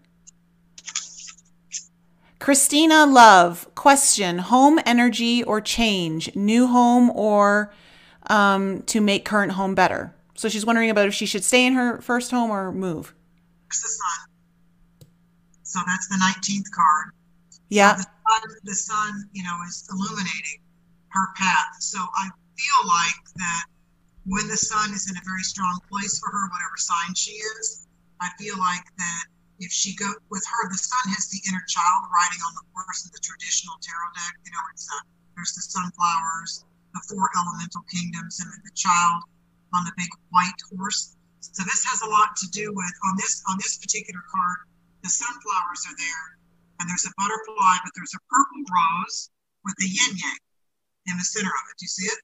Christina Love, question, home energy or change, new home or um, to make current home better? So she's wondering about if she should stay in her first home or move. It's the sun. So that's the nineteenth card. Yeah. So the, sun, the sun, you know, is illuminating her path. So I feel like that when the sun is in a very strong place for her, whatever sign she is, I feel like that if she go with her, the sun has the inner child riding on the horse in the traditional tarot deck. You know, it's uh, there's the sunflowers, the four elemental kingdoms, and then the child on the big white horse. So this has a lot to do with on this on this particular card. The sunflowers are there, and there's a butterfly, but there's a purple rose with the yin yang in the center of it. Do you see it?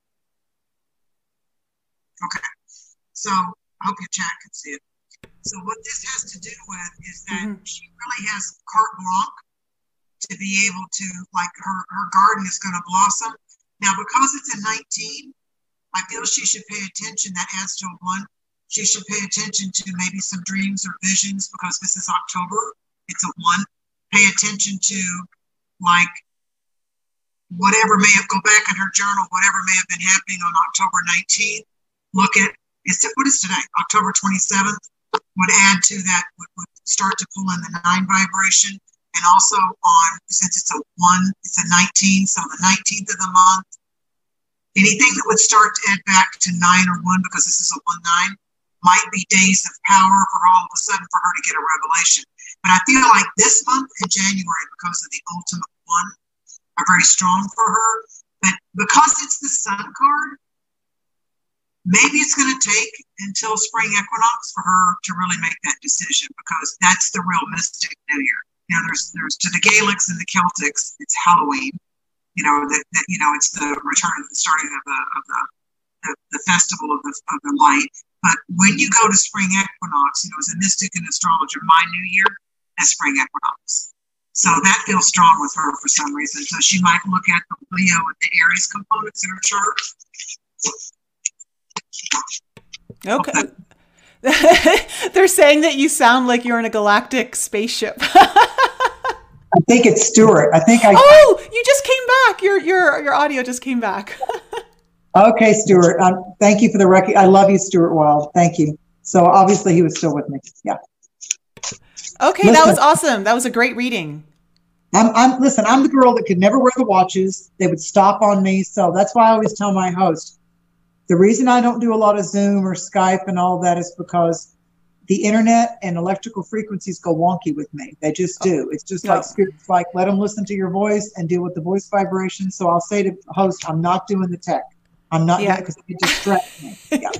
Okay. So I hope your chat can see it. So what this has to do with is that mm-hmm. she really has carte blanche to be able to, like, her, her garden is going to blossom. Now, because it's a nineteen, I feel she should pay attention. That adds to a one. She should pay attention to maybe some dreams or visions, because this is October. It's a one. Pay attention to, like, whatever may have, go back in her journal, whatever may have been happening on October nineteenth. Look at, is it, what is today? October twenty-seventh would add to that, would, would start to pull in the nine vibration. And also on, since it's a one, it's a nineteen, so the nineteenth of the month, anything that would start to add back to nine or one, because this is a one nine, might be days of power for all of a sudden for her to get a revelation. But I feel like this month in January, because of the ultimate one, are very strong for her. But because it's the sun card, maybe it's going to take until spring equinox for her to really make that decision, because that's the real mystic New Year. You know, there's there's to the Gaelics and the Celtics, it's Halloween. You know that, that you know it's the return, the starting of the of the, the, the festival of the of the light. But when you go to spring equinox, you know, as a mystic and astrologer, my New Year is spring equinox. So that feels strong with her for some reason. So she might look at the Leo and the Aries components in her chart. Okay. They're saying that you sound like you're in a galactic spaceship. I think it's Stuart. I think I. Oh, you just came back. Your your your audio just came back. Okay, Stuart. Um, thank you for the rec. I love you, Stuart Wild. Thank you. So obviously he was still with me. Yeah. Okay, listen, that was awesome. That was a great reading. I'm, I'm listen. I'm the girl that could never wear the watches. They would stop on me. So that's why I always tell my host, the reason I don't do a lot of Zoom or Skype and all that is because the internet and electrical frequencies go wonky with me. They just do. It's just like spirits, like let them listen to your voice and deal with the voice vibration. So I'll say to the host, I'm not doing the tech. I'm not yeah. doing it because it distracts me. Yeah.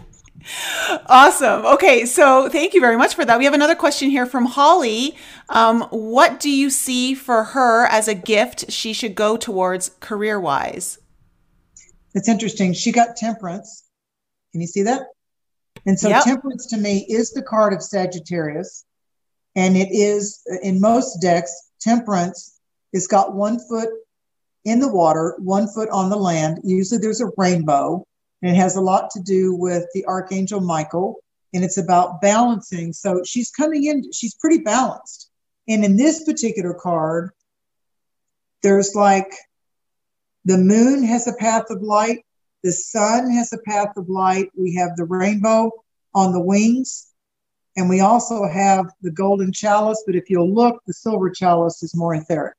Awesome. Okay, so thank you very much for that. We have another question here from Holly. Um, what do you see for her as a gift she should go towards career-wise? It's interesting. She got Temperance. Can you see that? And so yep. Temperance to me is the card of Sagittarius. And it is, in most decks, Temperance has got one foot in the water, one foot on the land. Usually there's a rainbow. And it has a lot to do with the Archangel Michael. And it's about balancing. So she's coming in, she's pretty balanced. And in this particular card, there's like, the moon has a path of light. The sun has a path of light. We have the rainbow on the wings. And we also have the golden chalice. But if you'll look, the silver chalice is more etheric.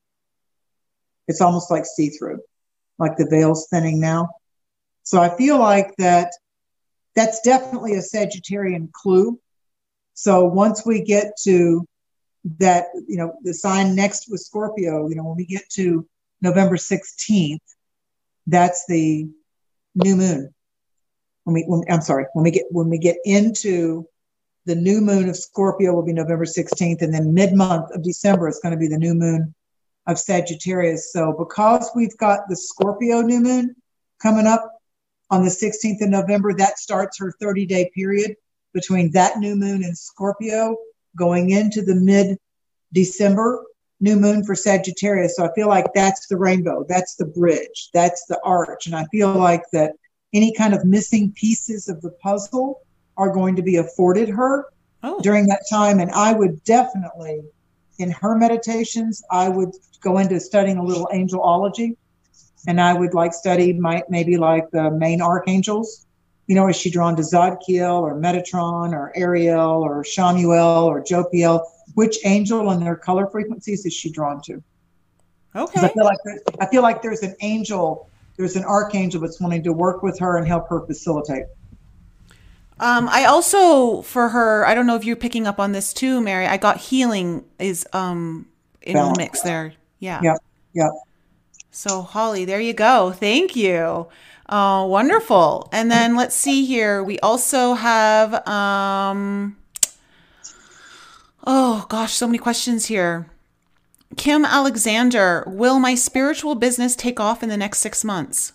It's almost like see-through, like the veil's thinning now. So I feel like that that's definitely a Sagittarian clue. So once we get to that, you know, the sign next with Scorpio, you know, when we get to November sixteenth, that's the new moon. When we, when, I'm sorry, when we get when we get into the new moon of Scorpio will be November sixteenth, and then mid-month of December is going to be the new moon of Sagittarius. So because we've got the Scorpio new moon coming up on the sixteenth of November, that starts her thirty-day period between that new moon and Scorpio going into the mid-December new moon for Sagittarius. So I feel like that's the rainbow, that's the bridge, that's the arch. And I feel like that any kind of missing pieces of the puzzle are going to be afforded her oh. during that time. And I would definitely, in her meditations, I would go into studying a little angelology. And I would like study my, maybe like the main archangels. You know, is she drawn to Zadkiel or Metatron or Ariel or Shamuel or Jopiel? Which angel and their color frequencies is she drawn to? Okay. I feel like there's, I feel like there's an angel, there's an archangel that's wanting to work with her and help her facilitate. Um, I also, for her, I don't know if you're picking up on this too, Mary, I got healing is um, in the mix there. Yeah. Yep. Yep. So Holly, there you go. Thank you. Uh, wonderful. And then let's see here. We also have, um, oh gosh, so many questions here. Kim Alexander, will my spiritual business take off in the next six months?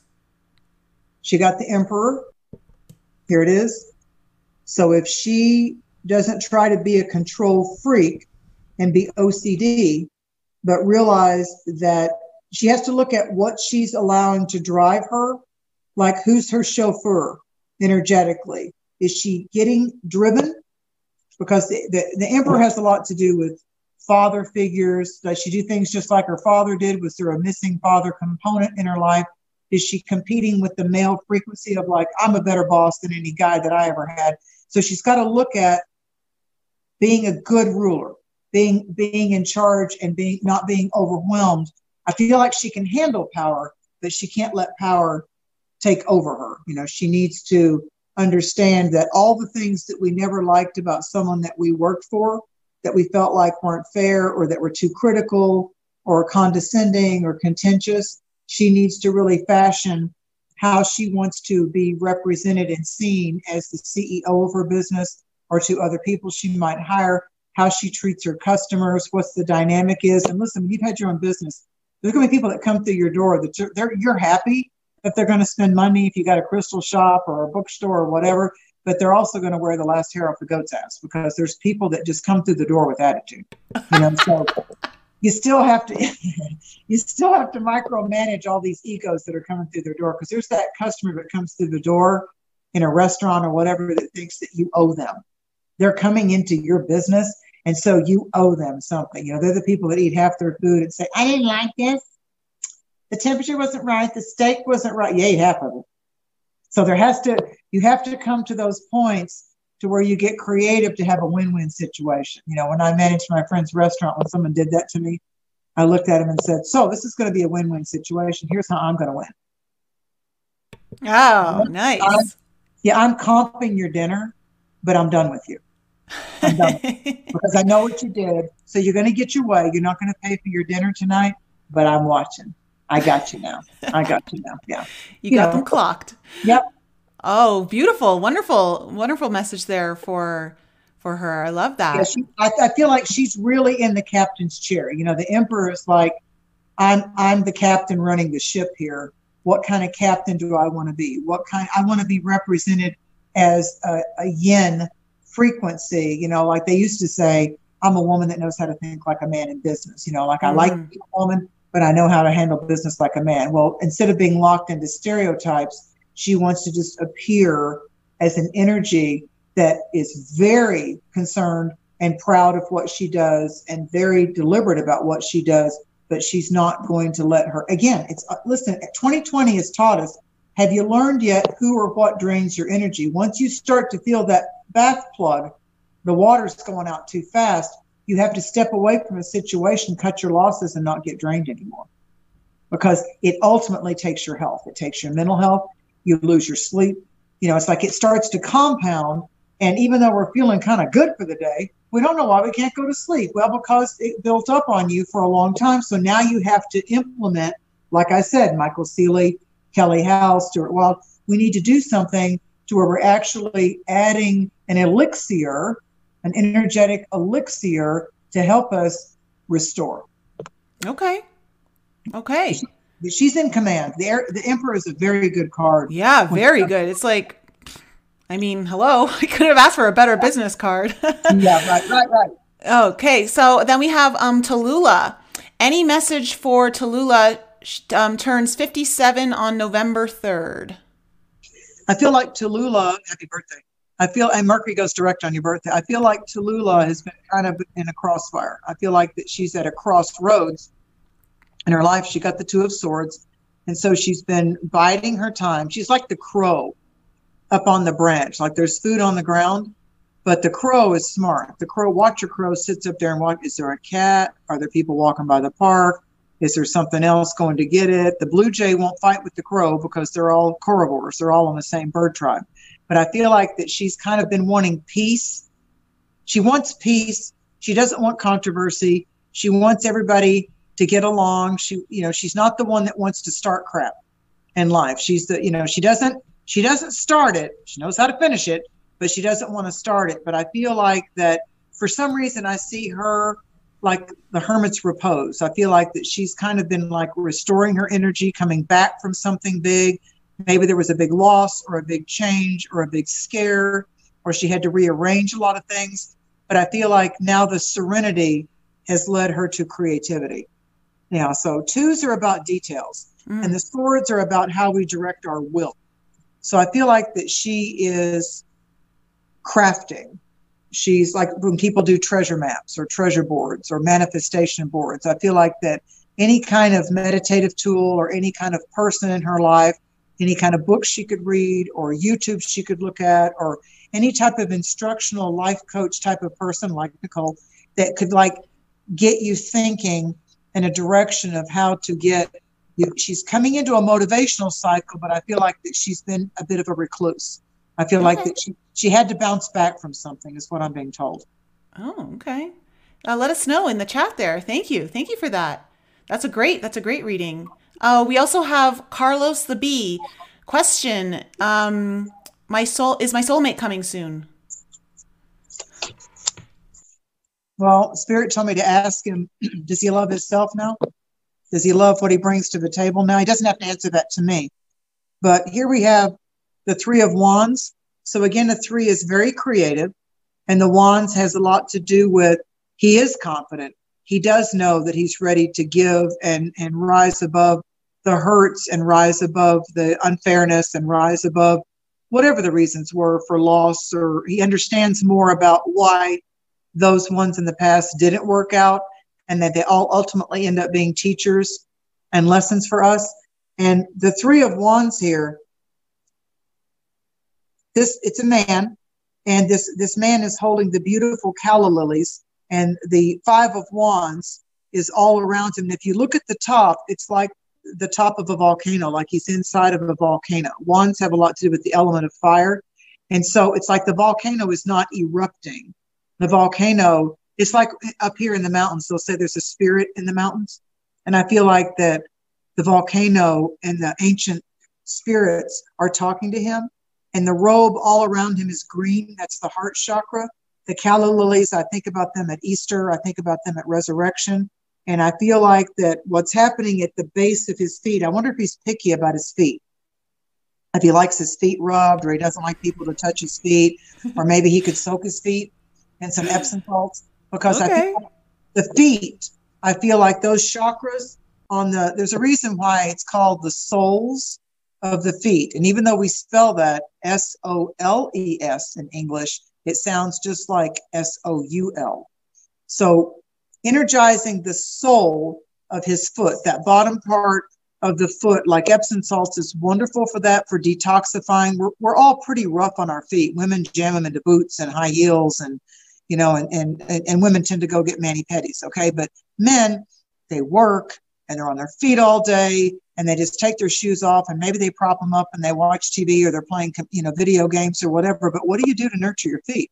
She got the Emperor. Here it is. So if she doesn't try to be a control freak and be O C D, but realize that she has to look at what she's allowing to drive her, like who's her chauffeur energetically. Is she getting driven? Because the, the, the Emperor has a lot to do with father figures. Does she do things just like her father did? Was there a missing father component in her life? Is she competing with the male frequency of like, I'm a better boss than any guy that I ever had? So she's got to look at being a good ruler, being being in charge and being not being overwhelmed. I feel like she can handle power, but she can't let power take over her. You know, she needs to understand that all the things that we never liked about someone that we worked for, that we felt like weren't fair or that were too critical or condescending or contentious, she needs to really fashion how she wants to be represented and seen as the C E O of her business or to other people she might hire, how she treats her customers, what's the dynamic is. And listen, when you've had your own business, there's going to be people that come through your door that you're, they're, you're happy that they're going to spend money if you got a crystal shop or a bookstore or whatever, but they're also going to wear the last hair off the goat's ass because there's people that just come through the door with attitude. You know, so you still have to you still have to micromanage all these egos that are coming through their door, because there's that customer that comes through the door in a restaurant or whatever that thinks that you owe them. They're coming into your business, and so you owe them something. You know, they're the people that eat half their food and say, I didn't like this. The temperature wasn't right. The steak wasn't right. You ate half of it. So there has to, you have to come to those points to where you get creative to have a win-win situation. You know, when I managed my friend's restaurant, when someone did that to me, I looked at him and said, so this is going to be a win-win situation. Here's how I'm going to win. Oh, nice. I'm, yeah, I'm comping your dinner, but I'm done with you. I'm done with you because I know what you did. So you're going to get your way. You're not going to pay for your dinner tonight, but I'm watching. I got you now. I got you now. Yeah. You, you got know. them clocked. Yep. Oh, beautiful. Wonderful. Wonderful message there for for her. I love that. Yeah, she, I, I feel like she's really in the captain's chair. You know, the Emperor is like, I'm I'm the captain running the ship here. What kind of captain do I want to be? What kind? I want to be represented as a, a yin frequency. You know, like they used to say, I'm a woman that knows how to think like a man in business. You know, like I mm. like to be a woman, but I know how to handle business like a man. Well, instead of being locked into stereotypes, she wants to just appear as an energy that is very concerned and proud of what she does and very deliberate about what she does, but she's not going to let her, again, it's, uh, listen, twenty twenty has taught us, have you learned yet who or what drains your energy? Once you start to feel that bath plug, the water's going out too fast, you have to step away from a situation, cut your losses, and not get drained anymore. Because it ultimately takes your health. It takes your mental health. You lose your sleep. You know, it's like it starts to compound. And even though we're feeling kind of good for the day, we don't know why we can't go to sleep. Well, because it built up on you for a long time. So now you have to implement, like I said, Michael Seeley, Kelly Howe, Stuart Wild, we need to do something to where we're actually adding an elixir, an energetic elixir to help us restore. Okay. Okay. She's in command. The, the Emperor is a very good card. Yeah, very good. It's like, I mean, hello, I could have asked for a better business card. Yeah, right, right, right. Okay, so then we have um, Tallulah. Any message for Tallulah? Um, turns fifty-seven on November third. I feel like Tallulah, happy birthday. I feel, and Mercury goes direct on your birthday. I feel like Tallulah has been kind of in a crossfire. I feel like that she's at a crossroads in her life. She got the Two of Swords. And so she's been biding her time. She's like the crow up on the branch. Like there's food on the ground, but the crow is smart. The crow, watcher crow sits up there and watch. Is there a cat? Are there people walking by the park? Is there something else going to get it? The blue jay won't fight with the crow because they're all carnivores. They're all on the same bird tribe. but I feel like that she's kind of been wanting peace. She wants peace. She doesn't want controversy. She wants everybody to get along. She, you know, she's not the one that wants to start crap in life. She's the, you know, she doesn't, she doesn't start it. She knows how to finish it, but she doesn't want to start it. But I feel like that for some reason I see her like the hermit's repose. I feel like that she's kind of been like restoring her energy, coming back from something big. Maybe there was a big loss or a big change or a big scare, or she had to rearrange a lot of things. But I feel like now the serenity has led her to creativity. Yeah, so twos are about details, mm. and the swords are about how we direct our will. So I feel like that she is crafting. She's like when people do treasure maps or treasure boards or manifestation boards. I feel like that any kind of meditative tool or any kind of person in her life, any kind of book she could read or YouTube she could look at, or any type of instructional life coach type of person like Nicole that could like get you thinking in a direction of how to get you. She's coming into a motivational cycle, but I feel like that she's been a bit of a recluse. I feel okay. like that she, she had to bounce back from something is what I'm being told. Oh, okay. Uh, let us know in the chat there. Thank you. Thank you for that. That's a great, that's a great reading. Uh, we also have Carlos the Bee. Question. Um, my soul, is my soulmate coming soon? Well, Spirit told me to ask him, does he love himself now? Does he love what he brings to the table now? He doesn't have to answer that to me. But here we have the Three of Wands. So again, the three is very creative, and the Wands has a lot to do with he is confident. He does know that he's ready to give and, and rise above the hurts and rise above the unfairness and rise above whatever the reasons were for loss, or he understands more about why those ones in the past didn't work out, and that they all ultimately end up being teachers and lessons for us. And the Three of Wands here, this it's a man, and this this man is holding the beautiful calla lilies, and the Five of Wands is all around him. And if you look at the top, it's like the top of a volcano, like he's inside of a volcano. Wands have a lot to do with the element of fire, and so it's like the volcano is not erupting. The volcano, it's like up here in the mountains, they'll say there's a spirit in the mountains. And I feel like that the volcano and the ancient spirits are talking to him. And the robe all around him is green. That's the heart chakra. The calla lilies, I think about them at Easter. I think about them at resurrection. And I feel like that what's happening at the base of his feet, I wonder if he's picky about his feet. If he likes his feet rubbed, or he doesn't like people to touch his feet, or maybe he could soak his feet and some Epsom salts, because okay. I feel like the feet, I feel like those chakras on the, there's a reason why it's called the soles of the feet. And even though we spell that S O L E S in English, it sounds just like S O U L. So energizing the sole of his foot, that bottom part of the foot, like Epsom salts is wonderful for that, for detoxifying. We're, we're all pretty rough on our feet. Women jam them into boots and high heels, and you know, and, and, and women tend to go get mani-pedis, okay? But men, they work and they're on their feet all day, and they just take their shoes off, and maybe they prop them up and they watch T V, or they're playing, you know, video games or whatever. But what do you do to nurture your feet?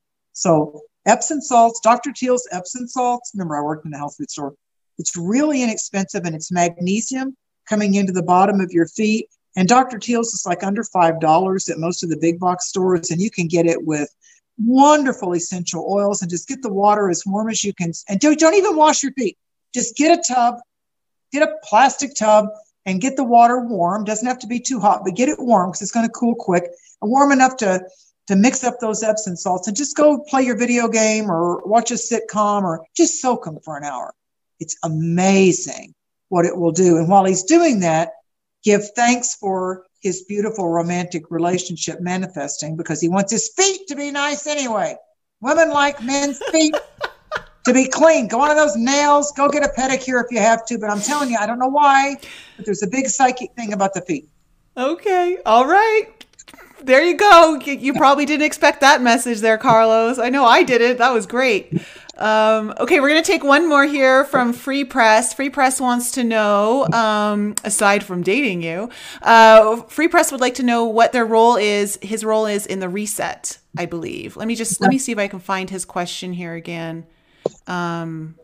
So Epsom salts, Doctor Teal's Epsom salts, remember I worked in the health food store. It's really inexpensive, and it's magnesium coming into the bottom of your feet. And Doctor Teal's is like under five dollars at most of the big box stores, and you can get it with wonderful essential oils, and just get the water as warm as you can. And don't, don't even wash your feet. Just get a tub, get a plastic tub, and get the water warm. Doesn't have to be too hot, but get it warm, because it's going to cool quick, and warm enough to, to mix up those Epsom salts, and just go play your video game or watch a sitcom, or just soak them for an hour. It's amazing what it will do. And while he's doing that, give thanks for his beautiful romantic relationship manifesting, because he wants his feet to be nice anyway. Women like men's feet to be clean. Go on to those nails. Go get a pedicure if you have to. But I'm telling you, I don't know why, but there's a big psychic thing about the feet. Okay. All right. There you go. You probably didn't expect that message there, Carlos. I know I did it. That was great. Um, okay, we're going to take one more here from Free Press. Free Press wants to know, um, aside from dating you, uh, Free Press would like to know what their role is, his role is in the reset, I believe. Let me just, let me see if I can find his question here again. Um,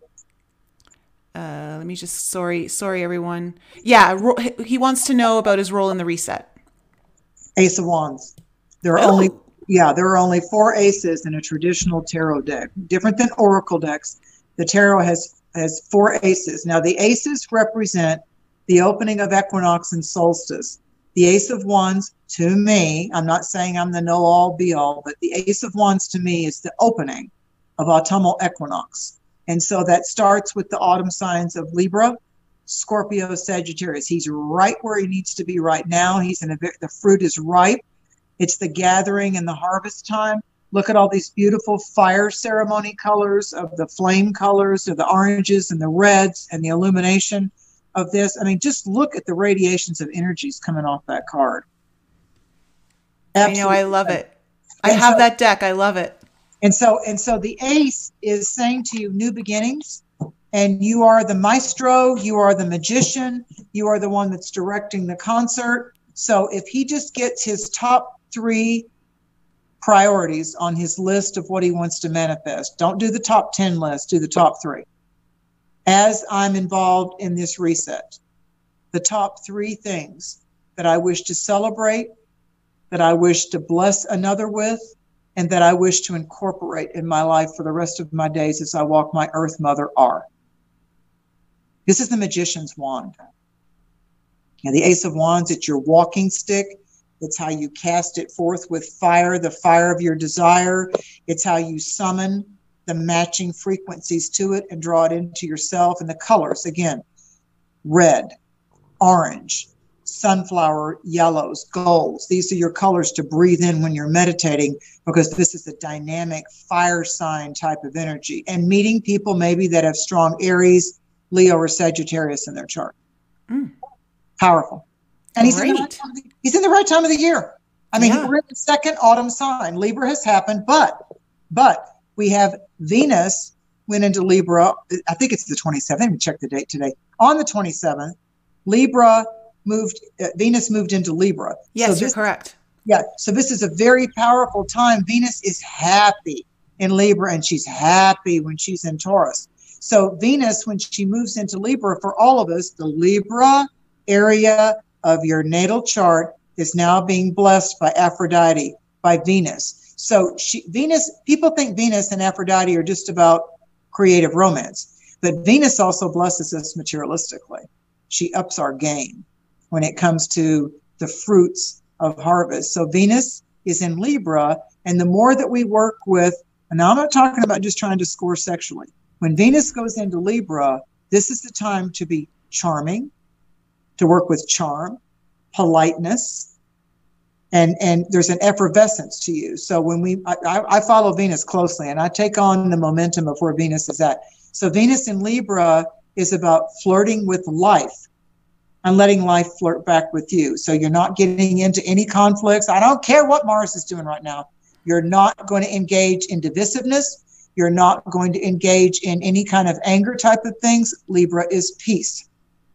uh, let me just, sorry, sorry, everyone. Yeah, ro- he wants to know about his role in the reset. Ace of Wands. There are Oh. only Yeah, there are only four aces in a traditional tarot deck. Different than oracle decks, the tarot has has four aces. Now, the aces represent the opening of equinox and solstice. The Ace of Wands, to me, I'm not saying I'm the know-all, be-all, but the Ace of Wands to me is the opening of autumnal equinox. And so that starts with the autumn signs of Libra, Scorpio, Sagittarius. He's right where he needs to be right now. He's in a the fruit is ripe. It's the gathering and the harvest time. Look at all these beautiful fire ceremony colors of the flame colors of the oranges and the reds and the illumination of this. I mean, just look at the radiations of energies coming off that card. Absolutely. I know. I love it. I and have so, that deck. I love it. And so, and so the ace is saying to you, new beginnings. And you are the maestro. You are the magician. You are the one that's directing the concert. So if he just gets his top three priorities on his list of what he wants to manifest, don't do the top ten list, do the top three. As I'm involved in this reset, the top three things that I wish to celebrate, that I wish to bless another with, and that I wish to incorporate in my life for the rest of my days as I walk my earth mother are. This is the magician's wand. Now, the Ace of Wands, it's your walking stick. It's how you cast it forth with fire, the fire of your desire. It's how you summon the matching frequencies to it and draw it into yourself. And the colors, again, red, orange, sunflower yellows, golds. These are your colors to breathe in when you're meditating, because this is a dynamic fire sign type of energy. And meeting people maybe that have strong Aries, Leo, or Sagittarius in their chart. Mm. Powerful. And he's in, the right time of the, he's in the right time of the year. I mean, yeah. We're in the second autumn sign. Libra has happened, but but we have Venus went into Libra. I think it's the twenty-seventh. Let me check the date today. On the twenty-seventh, Libra moved, uh, Venus moved into Libra. Yes, so this, you're correct. Yeah. So this is a very powerful time. Venus is happy in Libra, and she's happy when she's in Taurus. So Venus, when she moves into Libra, for all of us, the Libra area of your natal chart is now being blessed by Aphrodite, by Venus. So she, Venus, people think Venus and Aphrodite are just about creative romance, but Venus also blesses us materialistically. She ups our game when it comes to the fruits of harvest. So Venus is in Libra, and the more that we work with, and now I'm not talking about just trying to score sexually. When Venus goes into Libra, this is the time to be charming, to work with charm, politeness, and and there's an effervescence to you. So when we, I, I follow Venus closely, and I take on the momentum of where Venus is at. So Venus in Libra is about flirting with life and letting life flirt back with you. So you're not getting into any conflicts. I don't care what Mars is doing right now. You're not going to engage in divisiveness. You're not going to engage in any kind of anger type of things. Libra is peace.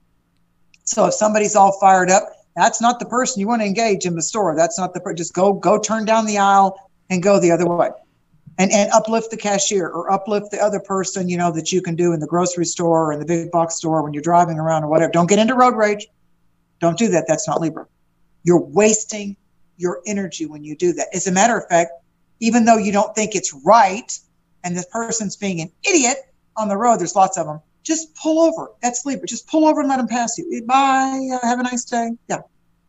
So if somebody's all fired up, that's not the person you want to engage in the store. That's not the person. Just go, go turn down the aisle and go the other way, and and uplift the cashier or uplift the other person, you know, that you can do in the grocery store or in the big box store when you're driving around or whatever. Don't get into road rage. Don't do that. That's not Libra. You're wasting your energy when you do that. As a matter of fact, even though you don't think it's right, and this person's being an idiot on the road, there's lots of them, just pull over. That's Libra. Just pull over and let them pass you. Bye. Uh, have a nice day. Yeah.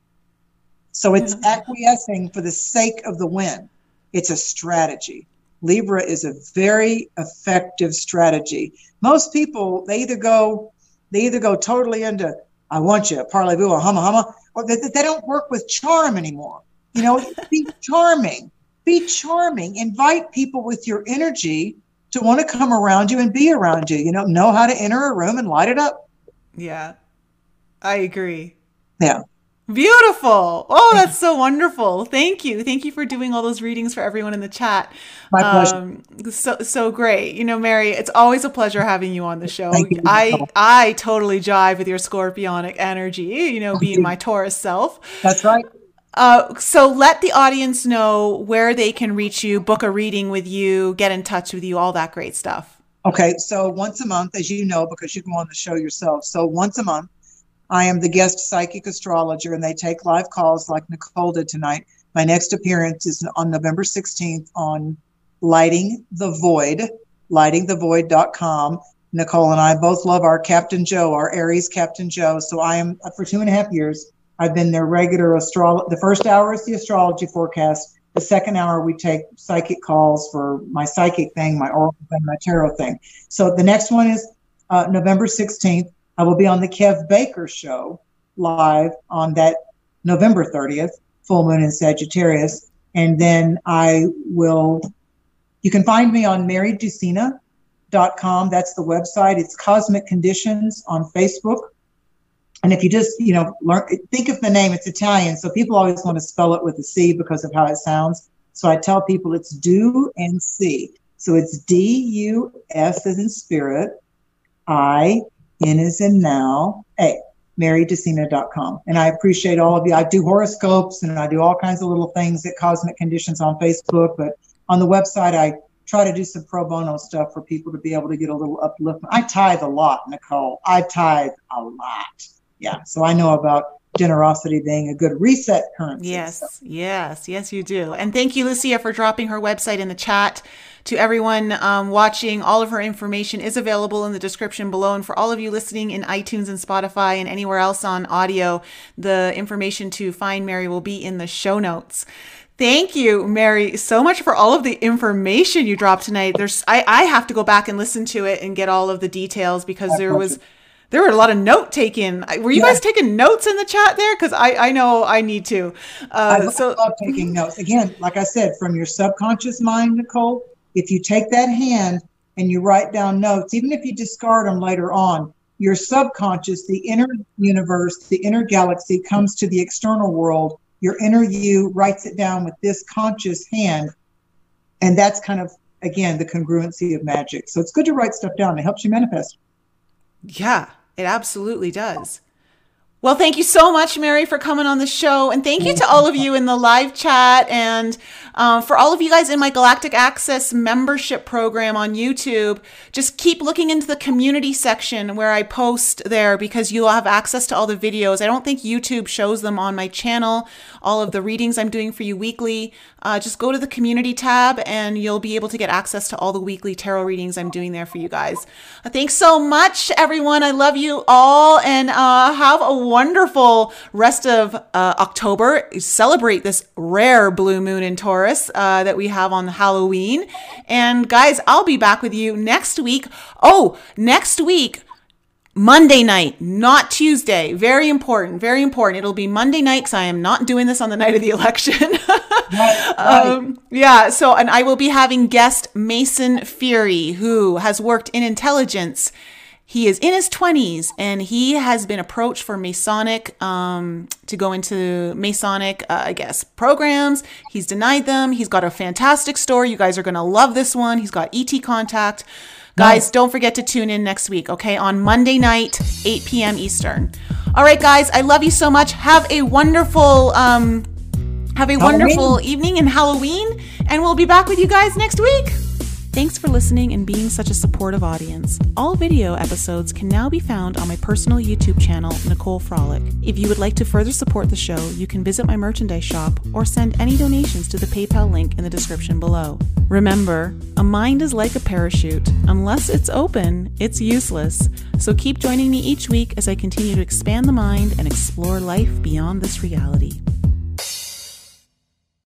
So it's mm-hmm. acquiescing for the sake of the win. It's a strategy. Libra is a very effective strategy. Most people, they either go, they either go totally into, I want you, parlez-vous, or humma humma, or they, they don't work with charm anymore. You know, be charming. Be charming. Invite people with your energy to want to come around you and be around you. You know, know how to enter a room and light it up. Yeah, I agree. Yeah. Beautiful. Oh, that's so wonderful. Thank you. Thank you for doing all those readings for everyone in the chat. My pleasure. Um, so, so great. You know, Mary, it's always a pleasure having you on the show. Thank you. I, I totally jive with your scorpionic energy, you know, being my Taurus self. That's right. Uh, so let the audience know where they can reach you, book a reading with you, get in touch with you, all that great stuff. Okay. So once a month, as you know, because you go on the show yourself. So once a month, I am the guest psychic astrologer, and they take live calls like Nicole did tonight. My next appearance is on November sixteenth on Lighting the Void, lighting the void dot com. Nicole and I both love our Captain Joe, our Aries Captain Joe. So I am, for two and a half years, I've been their regular astrologer. The first hour is the astrology forecast. The second hour, we take psychic calls for my psychic thing, my oracle thing, my tarot thing. So the next one is uh, November sixteenth. I will be on the Kev Baker Show live on that November thirtieth, full moon in Sagittarius. And then I will, you can find me on mary ducina dot com. That's the website. It's Cosmic Conditions on Facebook. And if you just, you know, learn, think of the name, it's Italian. So people always want to spell it with a C because of how it sounds. So I tell people it's do and C. So it's D U S as in spirit, I, N as in now, A, mary ducina dot com. And I appreciate all of you. I do horoscopes and I do all kinds of little things at Cosmic Conditions on Facebook, but on the website, I try to do some pro bono stuff for people to be able to get a little upliftment. I tithe a lot, Nicole. I tithe a lot. Yeah. So I know about generosity being a good reset currency. Yes, so. yes, yes, you do. And thank you, Lucia, for dropping her website in the chat. To everyone um, watching, all of her information is available in the description below. And for all of you listening in iTunes and Spotify and anywhere else on audio, the information to find Mary will be in the show notes. Thank you, Mary, so much for all of the information you dropped tonight. There's, I, I have to go back and listen to it and get all of the details because there was... There were a lot of note taking. Were you yeah. guys taking notes in the chat there? Because I, I know I need to. Uh, I love, so love taking notes. Again, like I said, from your subconscious mind, Nicole, if you take that hand and you write down notes, even if you discard them later on, your subconscious, the inner universe, the inner galaxy comes to the external world. Your inner you writes it down with this conscious hand. And that's kind of, again, the congruency of magic. So it's good to write stuff down. It helps you manifest. Yeah. It absolutely does. Well, thank you so much, Mary, for coming on the show. And thank you to all of you in the live chat and um, for all of you guys in my Galactic Access membership program on YouTube. Just keep looking into the community section where I post there because you'll have access to all the videos. I don't think YouTube shows them on my channel, all of the readings I'm doing for you weekly. Uh, just go to the community tab and you'll be able to get access to all the weekly tarot readings I'm doing there for you guys. Uh, thanks so much, everyone. I love you all and uh, have a wonderful rest of uh, October. Celebrate this rare blue moon in Taurus uh, that we have on Halloween. And guys, I'll be back with you next week. Oh, next week, Monday night, not Tuesday. Very important, very important. It'll be Monday night because I am not doing this on the night of the election. Right, right. Um, yeah, so, and I will be having guest Mason Fury, who has worked in intelligence. He is in his twenties and he has been approached for Masonic, um, to go into Masonic, uh, I guess, programs. He's denied them. He's got a fantastic story. You guys are going to love this one. He's got E T contact. Guys, nice. Don't forget to tune in next week, okay? On Monday night, eight p.m. Eastern. All right, guys, I love you so much. Have a wonderful, um, have a Halloween. wonderful evening and Halloween. And we'll be back with you guys next week. Thanks for listening and being such a supportive audience. All video episodes can now be found on my personal YouTube channel, Nicole Frolic. If you would like to further support the show, you can visit my merchandise shop or send any donations to the PayPal link in the description below. Remember, a mind is like a parachute. Unless it's open, it's useless. So keep joining me each week as I continue to expand the mind and explore life beyond this reality.